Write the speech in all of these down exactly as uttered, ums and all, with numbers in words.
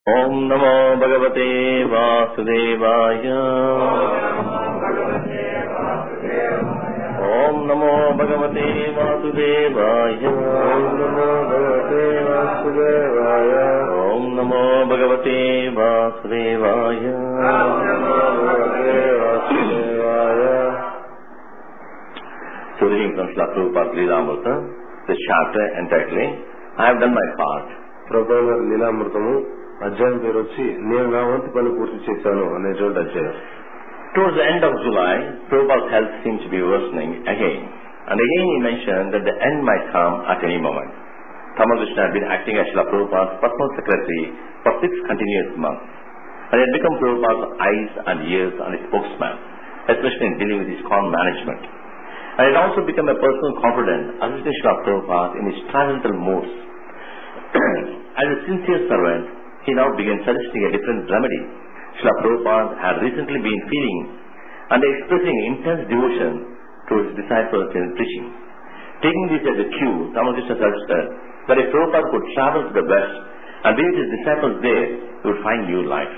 Om Namo Bhagavate Vasudevaya. Om Namo Bhagavate Vasudevaya. Om Namo Bhagavate Vasudevaya. So reading from Srila Prabhupada Leelamrita, this chapter entirely, I have done my part. Prabhupada Leelamritamu అధ్యాయం పేరు వచ్చి నేను నా వంతు పని పూర్తి చేశాను అనేటువంటి అధ్యాయం. Towards the end of July, Prabhupada's health seems to be worsening again. And again he mentioned that the end might come at any moment. Ramakrishna had been acting as Srila Prabhupada's personal secretary for six continuous months. And he had become Prabhupada's eyes and ears and his spokesman, especially in dealing with his con management. And he had also become a personal confidant, assisting Srila Prabhupada in his transcendental moods. As a sincere servant, he now began suggesting a different remedy. Srila Prabhupada had recently been feeling and expressing intense devotion to his disciples in preaching. Taking this as a cue, Ramakrishna suggested that if Prabhupada could travel to the West and be with his disciples there, he would find new life.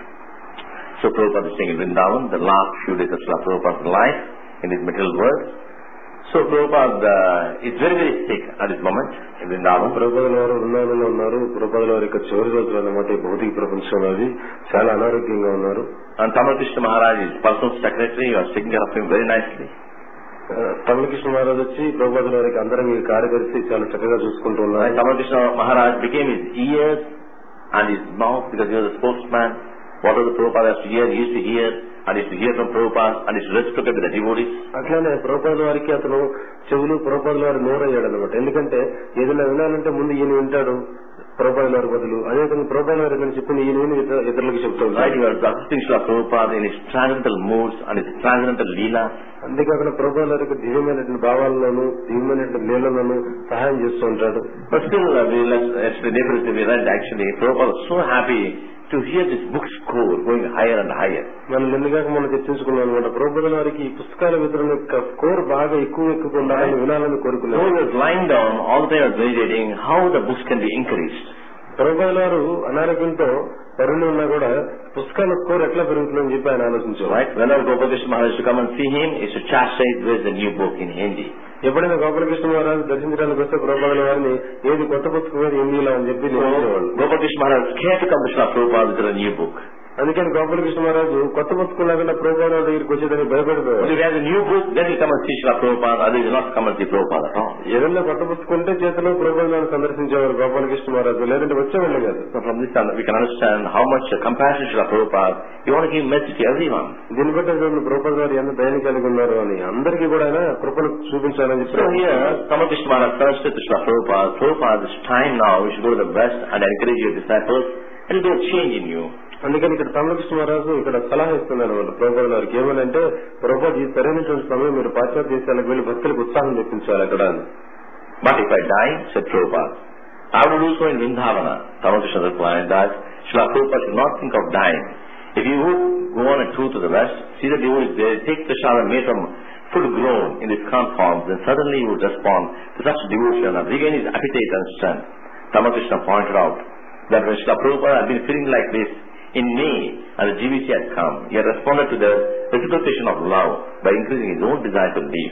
So Prabhupada is staying in Vrindavan, the last few days of Srila Prabhupada's life in this material world. So Prabhupada uh, is very very sick at this moment in Vrindavan. ప్రభుపాదుల వారు వృందావనంలో ఉన్నారు. ప్రభుపాదుల వారి యొక్క చివరి రోజులు అన్నమాట ఈ భౌతిక ప్రపంచంలో అది చాలా అనారోగ్యంగా ఉన్నారు. And Tamalkrishna Maharaj is personal secretary, was taking care of him very nicely. Tamalkrishna Maharaj వచ్చి ప్రభుపాదుల వారికి అందరం ఈ కార్యదర్శి చాలా చక్కగా చూసుకుంటూ ఉన్నారు. And Tamalkrishna Maharaj became his ears and his mouth because he was a spokesman. Whatever the Prabhupada has to hear, he used to hear. And is to hear from Prabhupada and is reciprocated with the devotees. అట్లానే ప్రభుపాదుల వారికి అతను చెవులు ప్రభుపాదుల వారి నోరయ్యాడు అనమాట. ఎందుకంటే ఏదైనా వినాలంటే ముందు ఈయన వింటాడు ప్రభుపాదుల వారి బదులు. అదేవిధంగా ప్రభుపాదుల వారు ఏదైనా చెప్పింది ఈయన విని ఇతరులకు చెప్తాడు. Right, you are assisting Srila Prabhupada in his transcendental moods and his transcendental leela. అంతేకాకుండా ప్రభుపాదుల వారికి దివ్యమైనటువంటి భావాలలోనూ దివ్యమైనటువంటి లీలలోనూ సహాయం చేస్తూ ఉంటాడు. But still, uh, we, let's, let's we read actually, Prabhupada was so happy to hear this book score going higher and higher. మనం నిన్నగాక మనం చర్చించుకున్నాం అనమాట. ప్రభుపాదుల వారికి ఈ పుస్తకాల వితరణ యొక్క స్కోర్ బాగా ఎక్కువ ఎక్కువ ఉండాలని వినాలని కోరుకున్నారు. So he was lying down all the time meditating how the books can be increased. ప్రభుపాదుల వారు అనారోగ్యంతో పరులు ఉన్నా కూడా పుస్తకాల స్కోర్ ఎట్లా పెరుగుతుందని చెప్పి ఆయన ఆలోచించారు. Right, whenever Gopalkrishna Maharaj to come and see him, he should chastise with the new book in Hindi. ఎప్పుడైనా గోపాలకృష్ణ మహారాజు దర్శించడానికి వస్తే ప్రభుపాదుల వారిని ఏది కొత్త పుస్తకం హిందీలో అని చెప్పి నిర్ణయించేవాళ్ళు. Gopalkrishna Maharaj scared to come to Srila Prabhupada with a new book. అందుకని గోపాలకృష్ణ మహారాజు కొత్త పుస్తకం లేకుండా ప్రభుపాదుల దగ్గరికి వచ్చేదని భయపడిపోయారు. If he has a new book, then he come and see Srila Prabhupada, otherwise he will not come and see Prabhupada at all. ఏదైనా కొత్త పుస్తకం ఉంటే చేతిలో ప్రభుపాదులను సందర్శించేవారు గోపాలకృష్ణ మహారాజు, లేదంటే వచ్చేవాళ్ళు కాదు. So from this we can understand how much compassion Srila Prabhupada, he want to give message to everyone. దీన్ని బట్టి ప్రభుపాద గారు ఎంత దయని కలిగి ఉన్నారు అని అందరికీ కూడా ఆయన కృపను చూపించాలని చెప్పి. So here, Tamalkrishna Maharaj suggested to Srila Prabhupada, Prabhupada, it's time now, you should go to the West and encourage your disciples, and it will change in you. అందుకని ఇక్కడ తమిళకృష్ణ మహారాజు ఇక్కడ సలహా ఇస్తున్నారు వాళ్ళు ప్రభుపాదుల వారికి. ఏమనంటే ప్రభుపాద ఈ సరైనటువంటి సమయం మీరు పాశ్చాత్య దేశాలకు వెళ్లి భక్తులకు ఉత్సాహం తెప్పించాలి అక్కడ. But if I die, said Prabhupada, I will do so in Vrindavana. Tamalkrishna replied that Srila Prabhupada should not think of dying. If you would go on a tour to the West, see the devotees there, take prasada made from food grown in this current form, then suddenly he would respond to such devotion and regain his appetite and strength. Tamalkrishna pointed out that when Srila Prabhupada had been feeling like this in May and the G V C had come, he had responded to the reciprocation of love by increasing his own desire to live.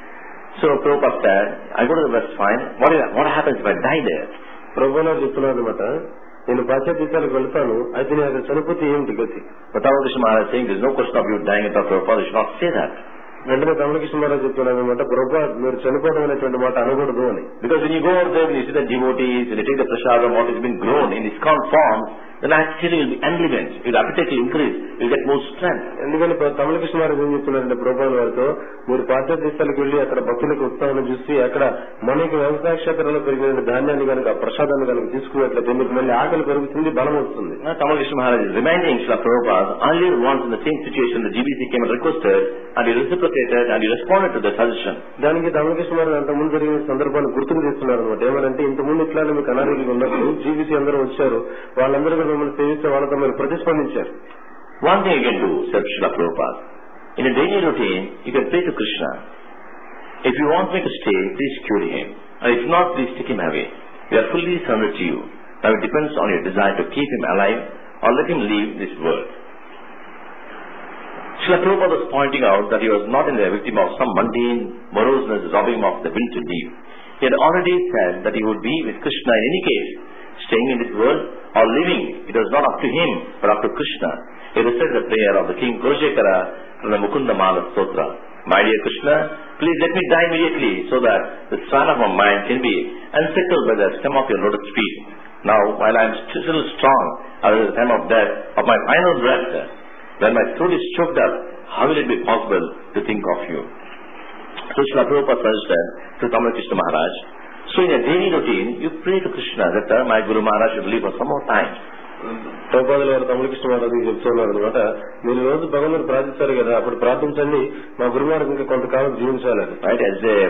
So Prabhupada said, I go to the West fine, what, is, what happens if I die there? Prabhupada చెప్తున్నారు అనమాట, నేను పాశ్చాత్య దేశాలకు వెళ్తాను, అయితే నేను చనిపోతే ఏమిటి గతి? But Tamalkrishna Maharaj is saying, there is no question of you dying at all. Prabhupada, you should not say that. వెంటనే తమిళకృష్ణ మహారాజ్ చెప్తున్నారు అనమాట, ప్రభుపాద మీరు చనిపోవడం అనేటువంటి మాట అనకూడదు అని. Because when you go over there, when you see the devotees, when you take the prasadam, what has been grown in this current form, then actually will be enlivened. Your appetite will increase. You will get more strength. ఎందుకని తమిళకృష్ణ మహారాజ్ ఏం చెప్తున్నారంటే ప్రభుపాద వారితో, మీరు పాశ్చాత్య దేశాలకు వెళ్లి అక్కడ భక్తులకు ఉత్సాహం చూసి అక్కడ మనకి వ్యవసాయ క్షేత్రంలో పెరిగిన ధాన్యాన్ని కనుక ప్రసాదాన్ని కనుక తీసుకున్నట్లయితే మీకు మళ్ళీ ఆకలి పెరుగుతుంది, బలం వస్తుంది. Tamalkrishna Maharaj is reminding Srila Prabhupada, earlier once in the same situation the G B C came and requested and he reciprocated and he responded to the suggestion. దానికి తమిళకృష్ణ మహారాజ్ అంత ముందు జరిగిన సందర్భాన్ని గుర్తుకు తెస్తున్నారు అనమాట. ఏమంటే ఇంత ముందు ఇట్లానే మీకు అనారోగ్యంగా ఉన్నప్పుడు జీబీసీ అందరూ వచ్చారు, వాళ్ళందరూ మిమ్మల్ని సేవిస్తే వాళ్ళతో మీరు ప్రతిస్పందించారు. One thing you can do, said Srila Prabhupada, in a daily routine you can pray to Krishna. If you want me to stay, please cure him, and if not, please take him away. We are fully surrendered to you. Now it depends on your desire to keep him alive or let him leave this world. Srila Prabhupada was pointing out that he was not in the victim of some mundane moroseness robbing him of the will to live. He had already said that he would be with Krishna in any case, staying in this world or living. It was not up to him, but up to Krishna. He recited the prayer of the king Kurushekara from the Mukunda Mala Stotra. My dear Krishna, please let me die immediately so that the span of my mind can be encircled by the stem of your lotus feet. Now, while I am still strong at the time of death, of my final breath, when my throat is choked up, how will it be possible to think of you? So Srila Prabhupada suggested to Tamal Krishna Maharaj, so in a daily routine, you pray to Krishna that uh, my Guru Maharaj should live for some more time. ప్రభుపాదుల వారు తమిళకృష్ణ మహారాజుకి చెప్తున్నారు అనమాట, మీరు రోజు భగవంతుడు ప్రార్థిస్తారు కదా, అప్పుడు ప్రార్థించండి మా గురుమారు ఇంకా కొంతకాలం జీవించాలని. Right, as a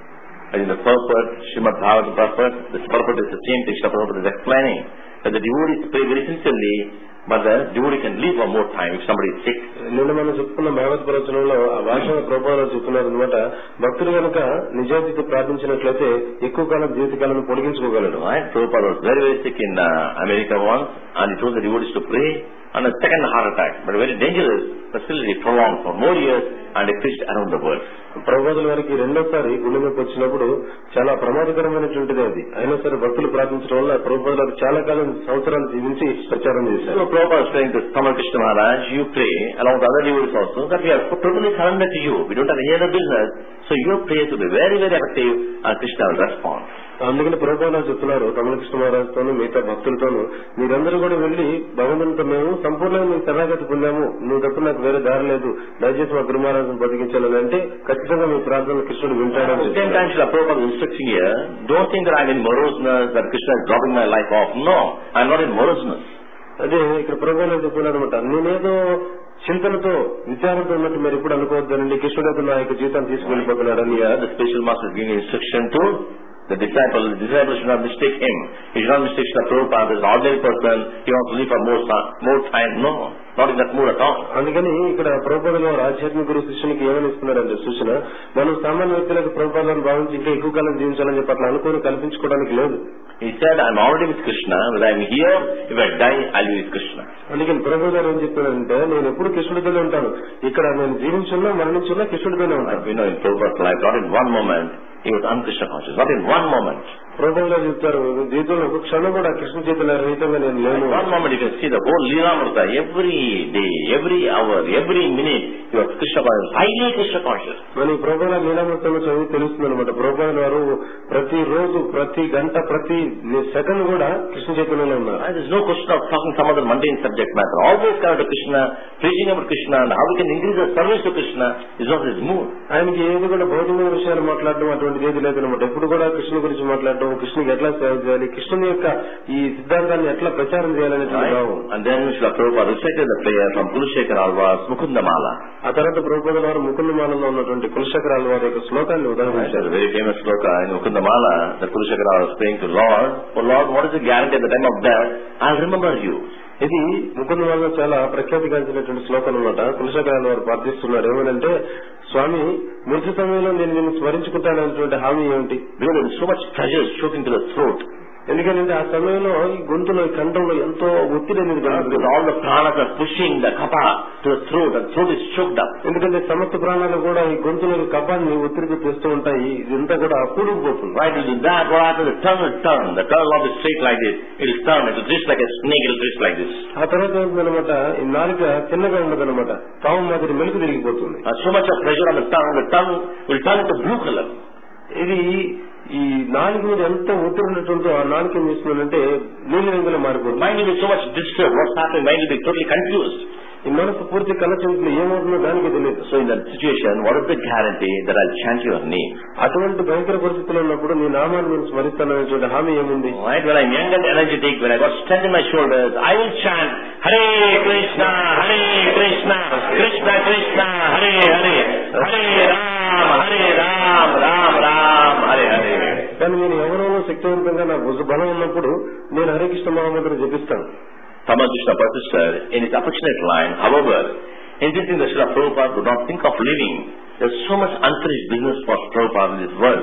in the purport, Srimad Bhagavatam purport, this purport is the same thing Srila Prabhupada is explaining, that the devotees pray very sincerely, but the devotee can live for more time if somebody is sick. నిన్న మనం చెప్పుకున్న భాగవత ప్రవచనంలో ఆ భాషను ప్రభుపాదులు చెప్తున్నారు అనమాట, భక్తులు కనుక నిజాయితీతో ప్రార్థించినట్లయితే ఎక్కువ కాలం జీవితకాలను పొడిగించుకోగలరు. Right, Prabhupada was very very sick in uh, America once, and he told the devotees to pray on a second heart attack, but very dangerous, but still he prolonged for more years and he preached around the world. ప్రభుపాదుల వారికి రెండోసారి గుండె నొప్పి వచ్చినప్పుడు చాలా ప్రమాదకరమైనటువంటిది అది. అయినా సరే భక్తులు ప్రార్థించడం వల్ల ప్రభుపాదులు చాలా కాలం సంవత్సరాలు జీవించి ప్రచారం చేశారు. So Prabhupada was saying to Tamal Krishna Maharaj, you pray along with other devotees also that we are totally surrendered to you. We don't have any other business. So your prayers will be very very effective and Krishna will respond. అందుకని ప్రభుపాదులు చెప్తున్నారు తమిళ కృష్ణ మహారాజుతోనూ మిగతా భక్తులతోనూ, మీరందరూ కూడా వెళ్లి భగవంతునితో మేము సంపూర్ణంగా మీకు శరణాగతి పొందాము, నువ్వు తప్ప నాకు వేరే దారి లేదు, దయచేసి మా గురు మహారాజును బతికించాలని అంటే ఖచ్చితంగా మీ ప్రార్థనలు కృష్ణుడు వింటాడని. At the same time, Srila Prabhupada is instructing here, don't think that I am in moroseness, that Krishna is dropping my life off. No, I am not in moroseness. అదే ఇక్కడ ప్రభుపాదులు చెప్తున్నారు అనమాట, నేనేదో చింతనతో విచారంతో ఉన్నట్టు మీరు ఇప్పుడు అనుకోవద్దండి, కృష్ణుడు నా యొక్క జీవితాన్ని తీసుకెళ్లిపోతున్నాడని. The special master is giving instruction to the disciple. The disciple should not mistake him. He should not mistake Srila Prabhupada as an ordinary person. He wants to live for more, more time. No, not in that mood at all. అందుకని ఇక్కడ ప్రభుపాదుల వారు ఆధ్యాత్మిక గురు శిష్యునికి ఏమని ఇస్తున్నారంటే సూచన, మనం సామాన్య వ్యక్తులకు ప్రభుపాదులను భావించి ఇంకా ఎక్కువ కాలం జీవించాలని చెప్పి అట్లా అనుకుని కల్పించుకోవడానికి లేదు. He said, I am already with Krishna. When I am here, if I die, I will be with Krishna. అందుకని ప్రభుపాదులు గారు ఏం చెప్పారంటే, నేను ఎప్పుడు కృష్ణుడితోనే ఉంటాను, ఇక్కడ నేను జీవించున్నా మరణించున్నా కృష్ణుడితోనే ఉంటాను. We know in Prabhupada's life, not in one moment he was un-Krishna conscious. Not in one moment. ప్రభుపాదులు గారు చెప్తారు, జీవితంలో ఒక క్షణం కూడా కృష్ణ చైతన్య రహితంగా నేను లేను. One moment you can see the whole Leelamrita, every day, every hour, every minute, he was Krishna conscious, highly Krishna conscious. మన ప్రభుపాదుల లీలామృతంలో చదివి తెలుస్తుంది అనమాట, ప్రభుపాదుల వారు ప్రతి రోజు, ప్రతి గంట, ప్రతి సెకండ్ కూడా కృష్ణ చైతన్యంలో ఉన్నారు. There is no question of talking some other mundane subject matter. Always coming to Krishna, preaching about Krishna, and how we can increase our service to Krishna is not his mood. ఆయనకి ఏది కూడా భౌతికమైన విషయాలు మాట్లాడడం అటువంటిది ఏది లేదనమాట. ఎప్పుడు కూడా కృష్ణ గురించి మాట్లాడడం, కృష్ణుకి ఎట్లా సేవ చేయాలి, కృష్ణుని యొక్క ఈ సిద్ధాంతాన్ని ఎట్లా ప్రచారం చేయాలనే భావం. And then Srila Prabhupada recited the prayer from Kurushekara Alvar's Mukundamala. ఆ తర్వాత ప్రభుపాదుల వారు ముకుందమాలలో ఉన్నటువంటి కులశేఖర ఆళ్వార్ యొక్క శ్లోకాన్ని ఉదాహరించారు. Very famous sloka in Mukundamala that Kurushekara was praying to Lord, oh Lord, what is the guarantee at the time of death? I'll remember you. ఇది ముకుందమాలలో చాలా ప్రఖ్యాతిగాంచినటువంటి శ్లోకం అనమాట. కులశేఖర ఆళ్వార్ ప్రార్థిస్తున్నారు ఏమనంటే, స్వామి మృతి సమయంలో నేను నిన్ను స్మరించుకుంటాననేటువంటి హామీ ఏమిటి? Because so much pressure is choking to the throat. ఎందుకంటే ఆ సమయంలో ఈ గొంతులో, ఈ కంఠంలో ఎంతో ఒత్తిడి అనేది కలుగుతుంది. All the pranas are pushing the kapha to the throat, and throat is choked up. ఎందుకంటే సమస్త ప్రాణాలు కూడా ఈ గొంతులోని కపాన్ని ఒత్తిడికి తెస్తూ ఉంటాయి, ఇదంతా కూడా కూడుకుపోతుంది. Right, in that what happens, the tongue will turn, the tongue will not be straight like this, it will turn, it will twist like a snake, it will twist like this. ఆ తర్వాత ఏంటన్నమాట, ఈ నాలుక చిన్నగా ఉండదన్నమాట, పాము మాదిరి మెలుగు తిరిగిపోతుంది. So much of pressure on the tongue, the tongue will turn into blue color. ఇది ఈ నాలుగు మీద ఎంత ఒత్తిడి ఉన్నట్టుందో ఆ నాలుగు ఏం చేస్తుందంటే నీలి రంగులో మారిపోతుంది. Mind will be so much disturbed, what's happening, mind will be totally confused. ఈ మనసు పూర్తి కలచంలో ఏమవుతుందో దానికి తెలియదు. So in that situation, what is the guarantee that I'll chant your name? అటువంటి భయంకర పరిస్థితుల్లో ఉన్నప్పుడు నీ నామాన్ని నేను స్మరిస్తాననేటువంటి హామీ ఏముంది? Right, when I'm young and energetic, when I got strength in my shoulders, I will chant Hare Krishna, Hare Krishna, Krishna Krishna, Hare Hare, Hare Ram, Hare Ram, Ram Ram, Hare Hare. కానీ నేను ఎవరైనా శక్తివంతంగా నా భుజ బలం ఉన్నప్పుడు నేను హరే కృష్ణ మహామంత్రం జపిస్తాను. Tamal Krishna persisted in his affectionate line, however, insisting that Srila Prabhupada would not think of living. There is so much unfinished business for Prabhupada in this world.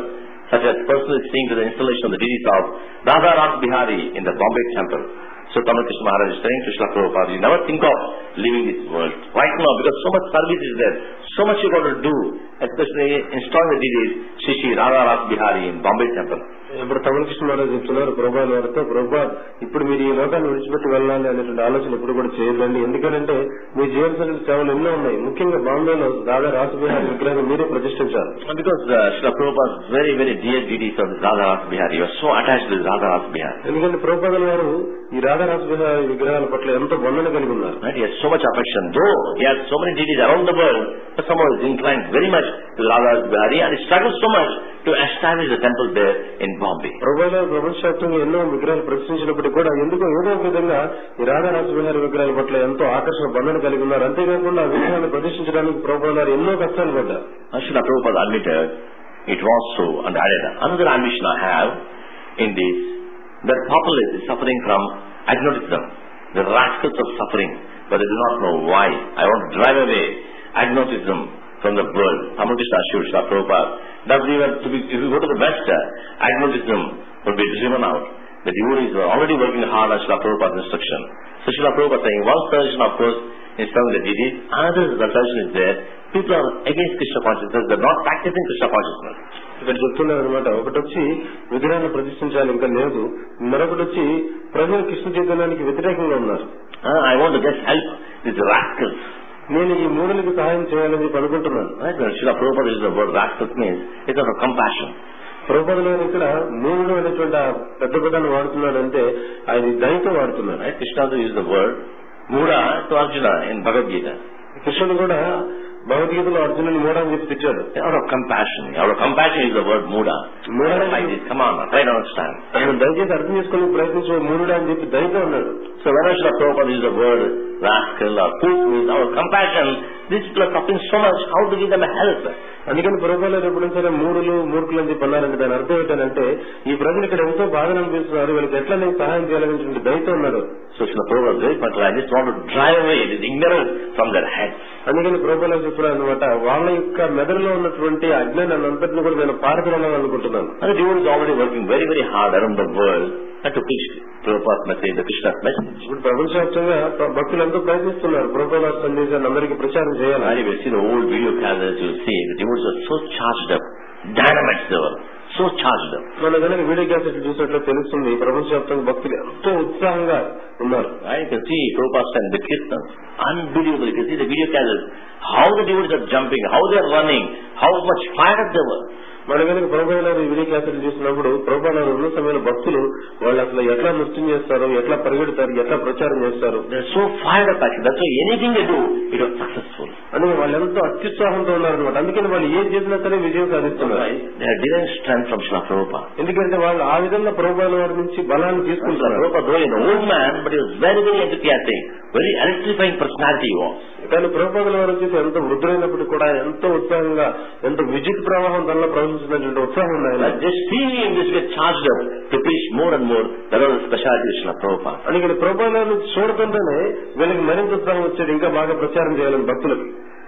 such as personally seeing to the installation of the deities of Radha Ras Bihari in the Bombay temple. So Tamal Krishna Maharaj is saying to Srila Prabhupada, you never think of leaving this world right now because so much service is there, so much you got to do, especially installing the deities Shri Shri Radha Ras Bihari in Bombay temple. ఇప్పుడు తమిళ కృష్ణ మహారాజ్ చెప్తున్నారు ప్రభుపాద వారితో, ప్రభుపాద్ ఇప్పుడు మీరు ఈ లోకాన్ని విడిచిపెట్టి వెళ్ళాలి అనేటువంటి ఆలోచన ఎప్పుడు కూడా చేయదండి. ఎందుకంటే మీ జీవన సేవలు ఎన్నో ఉన్నాయి. ముఖ్యంగా బాంబేలో రాధా రాస్ బిహారీ విగ్రహాన్ని మీరే ప్రతిష్ఠించారు. Because uh, Srila Prabhupada is very very dear deities of Radha Ras Bihari. You are so attached to Radha Ras Bihari. ఎందుకంటే ప్రభుపాదుల వారు ఈ రాధా రాస్ బిహారీ విగ్రహాల పట్ల ఎంతో బంధన కలిగి ఉన్నారు. Right? He has so much affection. Though he has so many deities around the world, but somehow is inclined very much to Radha Ras Bihari and he struggles so much to establish the temple there in Bombay. Prabhupada ప్రపంచవ్యాప్తంగా ఎన్నో విగ్రహాలు ప్రదర్శించినప్పటికీ కూడా ఎందుకో ఏదో ఒక విధంగా ఈ Radha Ross Bihari విగ్రహాల పట్ల ఎంతో ఆకర్షణ బంధన కలిగి ఉన్నారు. అంతేకాకుండా విగ్రహాన్ని ప్రదర్శించడానికి ప్రభుపాద వారు ఎన్నో కష్టాలు పడ్డారు. Srila Prabhupada admitted it was so and added another ambition I have in this, that populace is suffering from agnosticism, the rascals of suffering, but they do not know why. I want to drive away agnosticism from the world. Tamal Krishna assured Srila Prabhupada that we were to be, if we go to the West, uh, agnosticism would be driven out. The devotees were already working hard on Srila Prabhupada's instruction. So Srila Prabhupada saying, one suggestion of course is serving the deities, another suggestion is there, people are against Krishna consciousness, they are not practicing Krishna consciousness. ఇక్కడ చెప్తున్నారు అనమాట. ఒకటి వచ్చి విగ్రహాన్ని ప్రతిష్ఠించాలి ఇంకా లేదు, మరొకటి వచ్చి ప్రజలు కృష్ణ చైతన్యానికి వ్యతిరేకంగా ఉన్నారు. I want to just help these rascals. నేను ఈ మూడులకు సహాయం చేయాలని అనుకుంటున్నాను. Srila Prabhupada uses the word rascals means it's out of compassion. Prabhupada గారు ఇక్కడ మూడు అనేటువంటి పెద్ద పదాన్ని వాడుతున్నాడంటే ఆయన దయతో వాడుతున్నారు. Krishna uses the word Muda to Arjuna in Bhagavad Gita. కృష్ణుడు కూడా భగవద్గీతలో అర్జునుని మూఢ అని చెప్పి తెచ్చాడు. Out of compassion. Out of compassion is the word Muda. మూఢ like this. Come on, try to understand. ఆయన దయచేసి అర్థం చేసుకోవడానికి ప్రయత్నించే మూఢుడా అని చెప్పి దయతో ఉన్నాడు. So whenever Srila Prabhupada uses the word rascal or fool means out of compassion, these people are suffering so much, how to give them a help? అందుకని ప్రభుపాద ఎప్పుడైనా సరే మూడులు మూర్ఖులు అని చెప్పి అన్నారంటే దాని అర్థం ఏంటంటే ఈ ప్రజలు ఇక్కడ ఎంతో బాధను అనిపిస్తున్నారు, వీళ్ళకి ఎట్లా నేను సహాయం చేయాలనేటువంటి దయతో ఉన్నాడు. So Srila Prabhupada is very particular. I just want to drive away this ignorance from their heads. అందుకని ప్రభుపాద చెప్తున్నారు అనమాట, వాళ్ళ యొక్క మెదడులో ఉన్నటువంటి అజ్ఞానాన్ని అంతటిని కూడా నేను పారదోలాలని అనుకుంటున్నాను. And the devotee is already working very very hard around the world and to preach Prabhupada's message, the Krishna's message. ఇప్పుడు ప్రపంచవ్యాప్తంగా భక్తులు ఎంతో ప్రయత్నిస్తున్నారు ప్రభుపాద సందేశాన్ని అందరికీ ప్రచారం చేయాలి. And if you see the old video cameras, you will see the devotees are so charged up, dynamites they were, so charged up. మన కనుక వీడియో క్యాసెట్ చూసినట్లు తెలుస్తుంది ప్రపంచవ్యాప్తంగా భక్తులు ఎంతో ఉత్సాహంగా ఉన్నారు. Right? You can see Prabhupada and the Kirtans, unbelievable. You can see the video cameras, how the devotees are jumping, how they are running, how much fired up they were. మన కనుక ప్రభుపాద గారు వీడియో క్యాసెట్ చూసినప్పుడు ప్రభుపాద గారు ఉన్న సమయంలో భక్తులు వాళ్ళు అసలు ఎట్లా నృత్యం చేస్తారు, ఎట్లా పరిగెడతారు, ఎట్లా ప్రచారం చేస్తారు. They are so fired up actually. That's why anything they do, it was successful. అందుకే వాళ్ళు ఎంతో అత్యుత్సాహంతో ఉన్నారనమాట. అందుకని వాళ్ళు ఏం చేసినా సరే విజయం సాధిస్తున్నారు. They are deriving strength from Srila Prabhupada. ఎందుకంటే వాళ్ళు ఆ విధంగా ప్రభుపాద వారి నుంచి బలాన్ని తీసుకుంటారు. Prabhupada though an old man, but he was very very enthusiastic, very electrifying personality he was. కానీ ప్రభుపాదుల వారు వచ్చేసి ఎంత వృద్ధులైనప్పటికీ కూడా ఎంతో ఉత్సాహంగా ఎంతో విద్యుత్ ప్రవాహం దానిలో ప్రవహించినటువంటి ఉత్సాహం ఉంది. Just seeing him just get charged up to preach more and more. That was the speciality of Srila Prabhupada. అందుకని ప్రభుపాదులను చూడకుండానే వీళ్ళకి మరింత ఉత్సాహం వచ్చేది ఇంకా బాగా ప్రచారం చేయాలని భక్తులకు.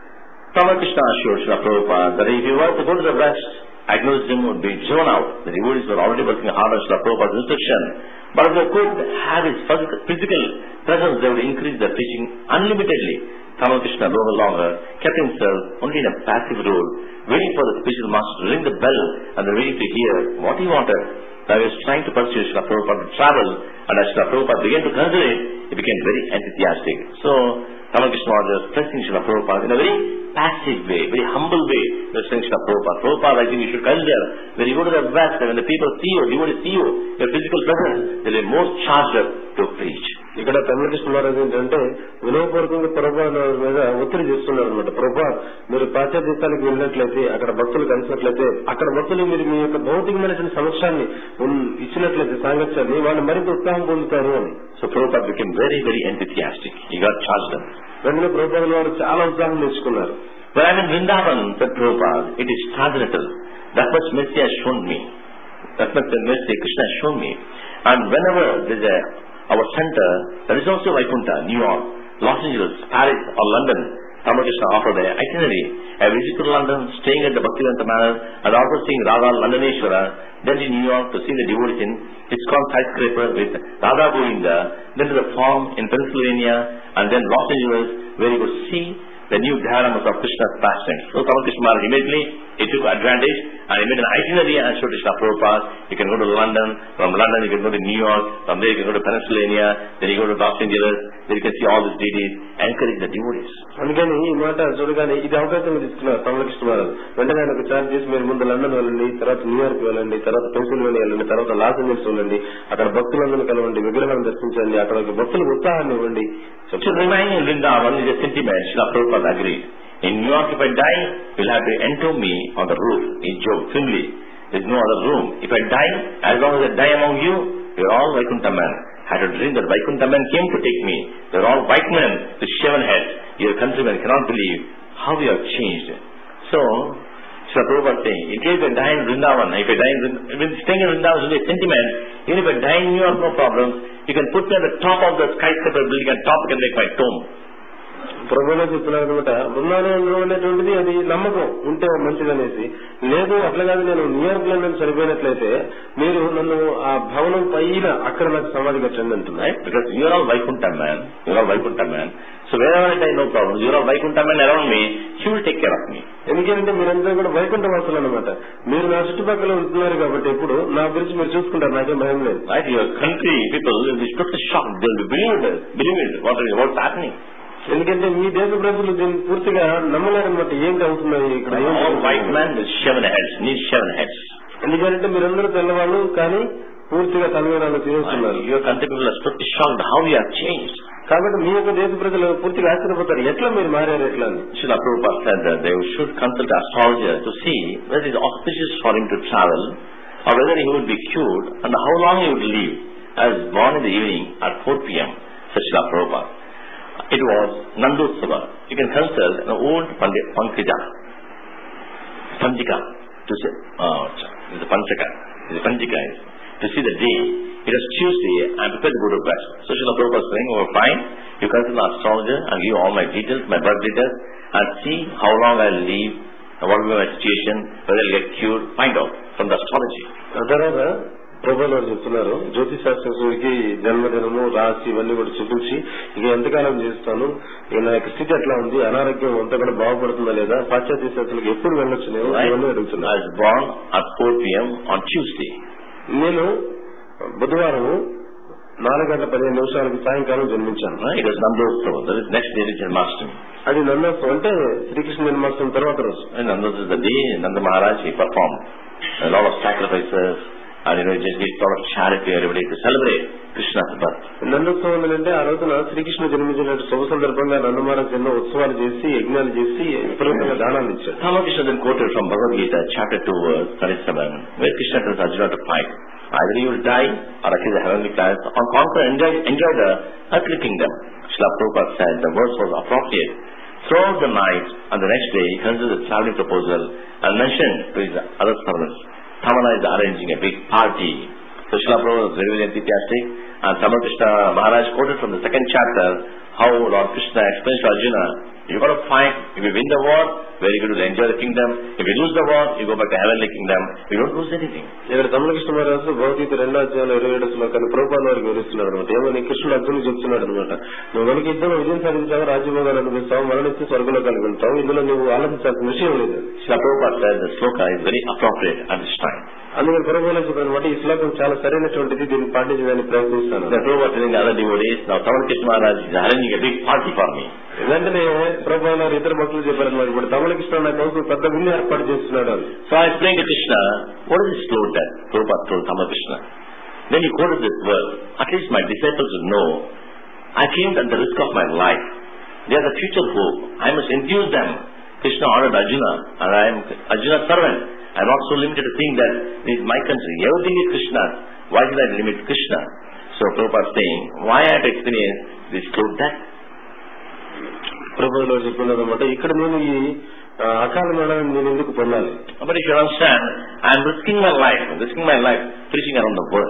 Tamal Krishna assured Srila Prabhupada that if he were to go to the West, agnosticism would be driven out. The devotees were already working hard on Srila Prabhupada's instruction. But if they could have his physical presence, they would increase their preaching unlimitedly. Tamal Krishna no longer kept himself only in a passive role, waiting for the spiritual master to ring the bell and then waiting to hear what he wanted. So he was trying to pursue Srila Prabhupada to travel, and as Srila Prabhupada began to consider it, he became very enthusiastic. So Tamal Krishna was pressing Srila Prabhupada in a very passive way, very humble way. He was saying, Srila Prabhupada, Prabhupada, I think you should consider when you go to the West and when the people see you, devotees see you, your physical presence, they will be most charged up to preach. ఇక్కడ తమిళ కృష్ణ మహారాజ్ ఏంటంటే వినయపూర్వకంగా ప్రభుపాద మీద ఒత్తిడి చేస్తున్నారు అనమాట. ప్రభుపాద మీరు పాశ్చాత్య దేశాలకు వెళ్ళినట్లయితే, అక్కడ భక్తులు కలిసినట్లయితే, అక్కడ భక్తులు మీరు మీ యొక్క భౌతికమైనటువంటి సమస్యాన్ని ఇచ్చినట్లయితే సాంగత్యాన్ని వాళ్ళు మరింత ఉత్సాహం పొందుతారు అని. So Prabhupada became very very enthusiastic. He got charged up. వెంటనే ప్రభుపాద వారు చాలా ఉత్సాహం తెచ్చుకున్నారు. When I'm in Vrindavan, said Prabhupada, it is transcendental. That much mercy has shown me. That much mercy Krishna has shown me. And whenever there's a our center, there is also Vaikuntha, New York, Los Angeles, Paris or London. Ramakrishna offered the itinerary. I visited London, staying at the Bhaktivedanta Manor, and also seeing Radha Londoneshwara, then in New York to see the devotees in it's called skyscraper with Radha Govinda, then to the farm in Pennsylvania, and then Los Angeles, where you could see the new diagrams of Krishna's pastimes. So Ramakrishna Maharaj immediately he took advantage and he made an itinerary and showed Krishna Prabhupada. You can go to London, from London you can go to New York, from there you can go to Pennsylvania, then you go to Los Angeles, then you can see all these deities, encourage the devotees. అందుకని ఈ మాట చూడగానే ఇది అవకాశం తీసుకున్నారు రామకృష్ణ మహారాజ్. వెంటనే ఆయన ఒక ఛార్జ్ చేసి మీరు ముందు లండన్ వెళ్ళండి, తర్వాత న్యూయార్క్ వెళ్ళండి, తర్వాత పెన్సిల్వేనియా వెళ్ళండి, తర్వాత లాస్ ఏంజల్స్ వెళ్ళండి, అక్కడ భక్తులందరూ కలవండి, విగ్రహాలను దర్శించండి, అక్కడ భక్తులకు ఉత్సాహాన్ని ఇవ్వండి. So remaining in Vrindavan is a sentiment. Srila Prabhupada agreed. In New York, if I die, you'll have to entomb me on the roof. He joked thinly. There's no other room. If I die, as long as I die among you, you're all Vaikuntha men. I had a dream that Vaikuntha men came to take me. They're all white men with shaven heads. Your countrymen cannot believe how you have changed. So, Srila Prabhupada is saying, in case I die in Vrindavan, if I die in Vrindavan, staying in Vrindavan is a sentiment. Even if I die in New York, no problems. You can put me on the top of the skyscraper building and top can make my tomb. ప్రభువులో చెప్తున్నారు అనమాట. బృందావనంలో ఉండేటువంటిది అది నమ్మకం ఉంటే మంచిదనేసి. లేదు అట్లా కాదు, నేను న్యూయార్క్ లో నేను చనిపోయినట్లయితే మీరు నన్ను ఆ భవనం పైన అక్కడ నాకు సమాధి కట్టండి అంటున్నాయి. Because you are all Vaikuntha man, you are all Vaikuntha man. So wherever I die, no problem. You are all Vaikuntha men around me, he will take care of me. ఎందుకంటే మీరంతా కూడా వైకుంఠ వాసులు అనమాట. మీరు నా చుట్టుపక్కల ఉంటున్నారు కాబట్టి ఇప్పుడు నా గురించి మీరు చూసుకుంటారు, నాకేం భయం లేదు. Right? Your country people will be totally shocked. They will be believed, believed what is what's happening. ఎందుకంటే మీ దేశ ప్రజలు దీన్ని పూర్తిగా నమ్మలేరనమాట. ఏంటి అవుతున్నాయి ఇక్కడ. All white men with shaven heads, need shaven heads. ఎందుకంటే మీరందరూ తెల్లవాళ్ళు కానీ పూర్తిగా తలవేనాలు చేస్తున్నారు. Your country people are totally shocked how you have changed. కాబట్టి మీ యొక్క దేశ ప్రజలు పూర్తిగా ఆశ్చర్యపోతారు, ఎట్లా మీరు మారారు ఎట్లా అని. Srila Prabhupada said that they should consult astrologer to see whether it is auspicious for him to travel or whether he would be cured and how long he would live. I was born in the evening at four p m, said Srila Prabhupada. It was Nandotsava. You can consult an old Pankija, Panchika, to see, oh, it's a Panchaka, it's a Panchika, to see the day. It was Tuesday, I am prepared to go to bed. So Srila Prabhupada was saying, oh fine, you consult an astrologer and give all my details, my birth details, and see how long I will live, and what will be my situation, whether I will get cured, find out from the astrology. తర్వాత ప్రభువులు వారు చెప్తున్నారు, జ్యోతిష్ శాస్త్రజ్ఞుడికి జన్మదినము రాసి ఇవన్నీ కూడా చూపించి ఇక ఎంతకాలం చేస్తాను, ఇక నా యొక్క స్థితి ఎట్లా ఉంది, అనారోగ్యం అంతా కూడా బాగుపడుతుందా లేదా, పాశ్చాత్య శాస్త్రులకు ఎప్పుడు వెళ్ళొచ్చు నేను ఇవన్నీ అడుగుతున్నాను. I was born at four p m on Tuesday. నేను బుధవారం నాలుగు గంటల పదిహేను నిమిషాలకి సాయంకాలం జన్మించాను. It was Nandotsava. That is next day is Janmashtami. అది నందోత్సవం అంటే శ్రీకృష్ణ జన్మాష్టమి తర్వాత రోజు. And Nandotsava is the day Nanda Maharaj he performed a lot of sacrifices. And you know, just give a lot of charity to everybody to celebrate Krishna's birth. నందోత్సవం అంటే ఆ రోజున శ్రీకృష్ణ జన్మించిన శుభ సందర్భంగా నందమహారాజ్ ఎన్నో ఉత్సవాలు చేసి యజ్ఞాలు చేసి విపరీతంగా దానాలు ఇచ్చారు. Ramakrishna then quoted from Bhagavad Gita, chapter two, verse thirty-seven, where Krishna tells Arjuna to fight. Either you will die or achieve the heavenly planets or conquer and enjoy, enjoy the earthly kingdom. Srila Prabhupada said the verse was appropriate. Throughout the night and the next day, he considered the traveling proposal and mentioned to his other servants, Tamana is arranging a big party. So Srila Prabhupada was very, very enthusiastic, and Ramakrishna Maharaj quoted from the second chapter how Lord Krishna explains to Arjuna, you got to fight. If you win the war, very good, you enjoy the kingdom. If you lose the war, you go back to heavenly kingdom. You don't lose anything. ఇక్కడ తమిళకృష్ణ మహారాజు భగవద్గీత రెండో అధ్యాయంలో ఇరవై ఏడు శ్లోకాన్ని ప్రభుపాద వారికి వివరిస్తున్నాడు అనమాట. ఏమని కృష్ణుడు అర్జునుడు చెప్తున్నాడు అనమాట, నువ్వు మనకి యుద్ధంలో విజయం సాధించావు, రాజ్యభోగాలు అనుభవిస్తావు, మరణిస్తే స్వర్గలోకానికి వెళ్తావు, ఇందులో నువ్వు ఆలోచించాల్సిన విషయం లేదు. Srila Prabhupada said the sloka is very appropriate at this time. అందుకని ప్రభువులో చెప్పినమాట ఈ శ్లోకం చాలా సరైనటువంటిది, దీన్ని పాటించడానికి ప్రయత్నిస్తాను. The Prabhupada telling the other devotees, now Tamalkrishna Maharaj is arranging a big party for me. వెంటనే ప్రభువుల ఇద్దరు భక్తులు చెప్పారనమాట, ఇప్పుడు తమిళకృష్ణ నా కోసం పెద్ద విందు ఏర్పాటు చేస్తున్నాడు. So I explained to Krishna, what is this float that Prabhupada told Tamalkrishna? Then he quoted this verse, at least my disciples will know, I came at the risk of my life. They are the future hope. I must enthuse them. Krishna ordered Arjuna, and I am Arjuna's servant. I am not so limited to think that this is my country. Everything is Krishna's. Why should I limit Krishna? So Prabhupada is saying, why I have to experience this float that? ప్రభువులో చెప్తున్నదన్నమాట, ఇక్కడ నేను ఈ అకాల మరణాన్ని నేను ఎందుకు పొందాలి? But if you understand, I am risking my life, risking my life, preaching around the world.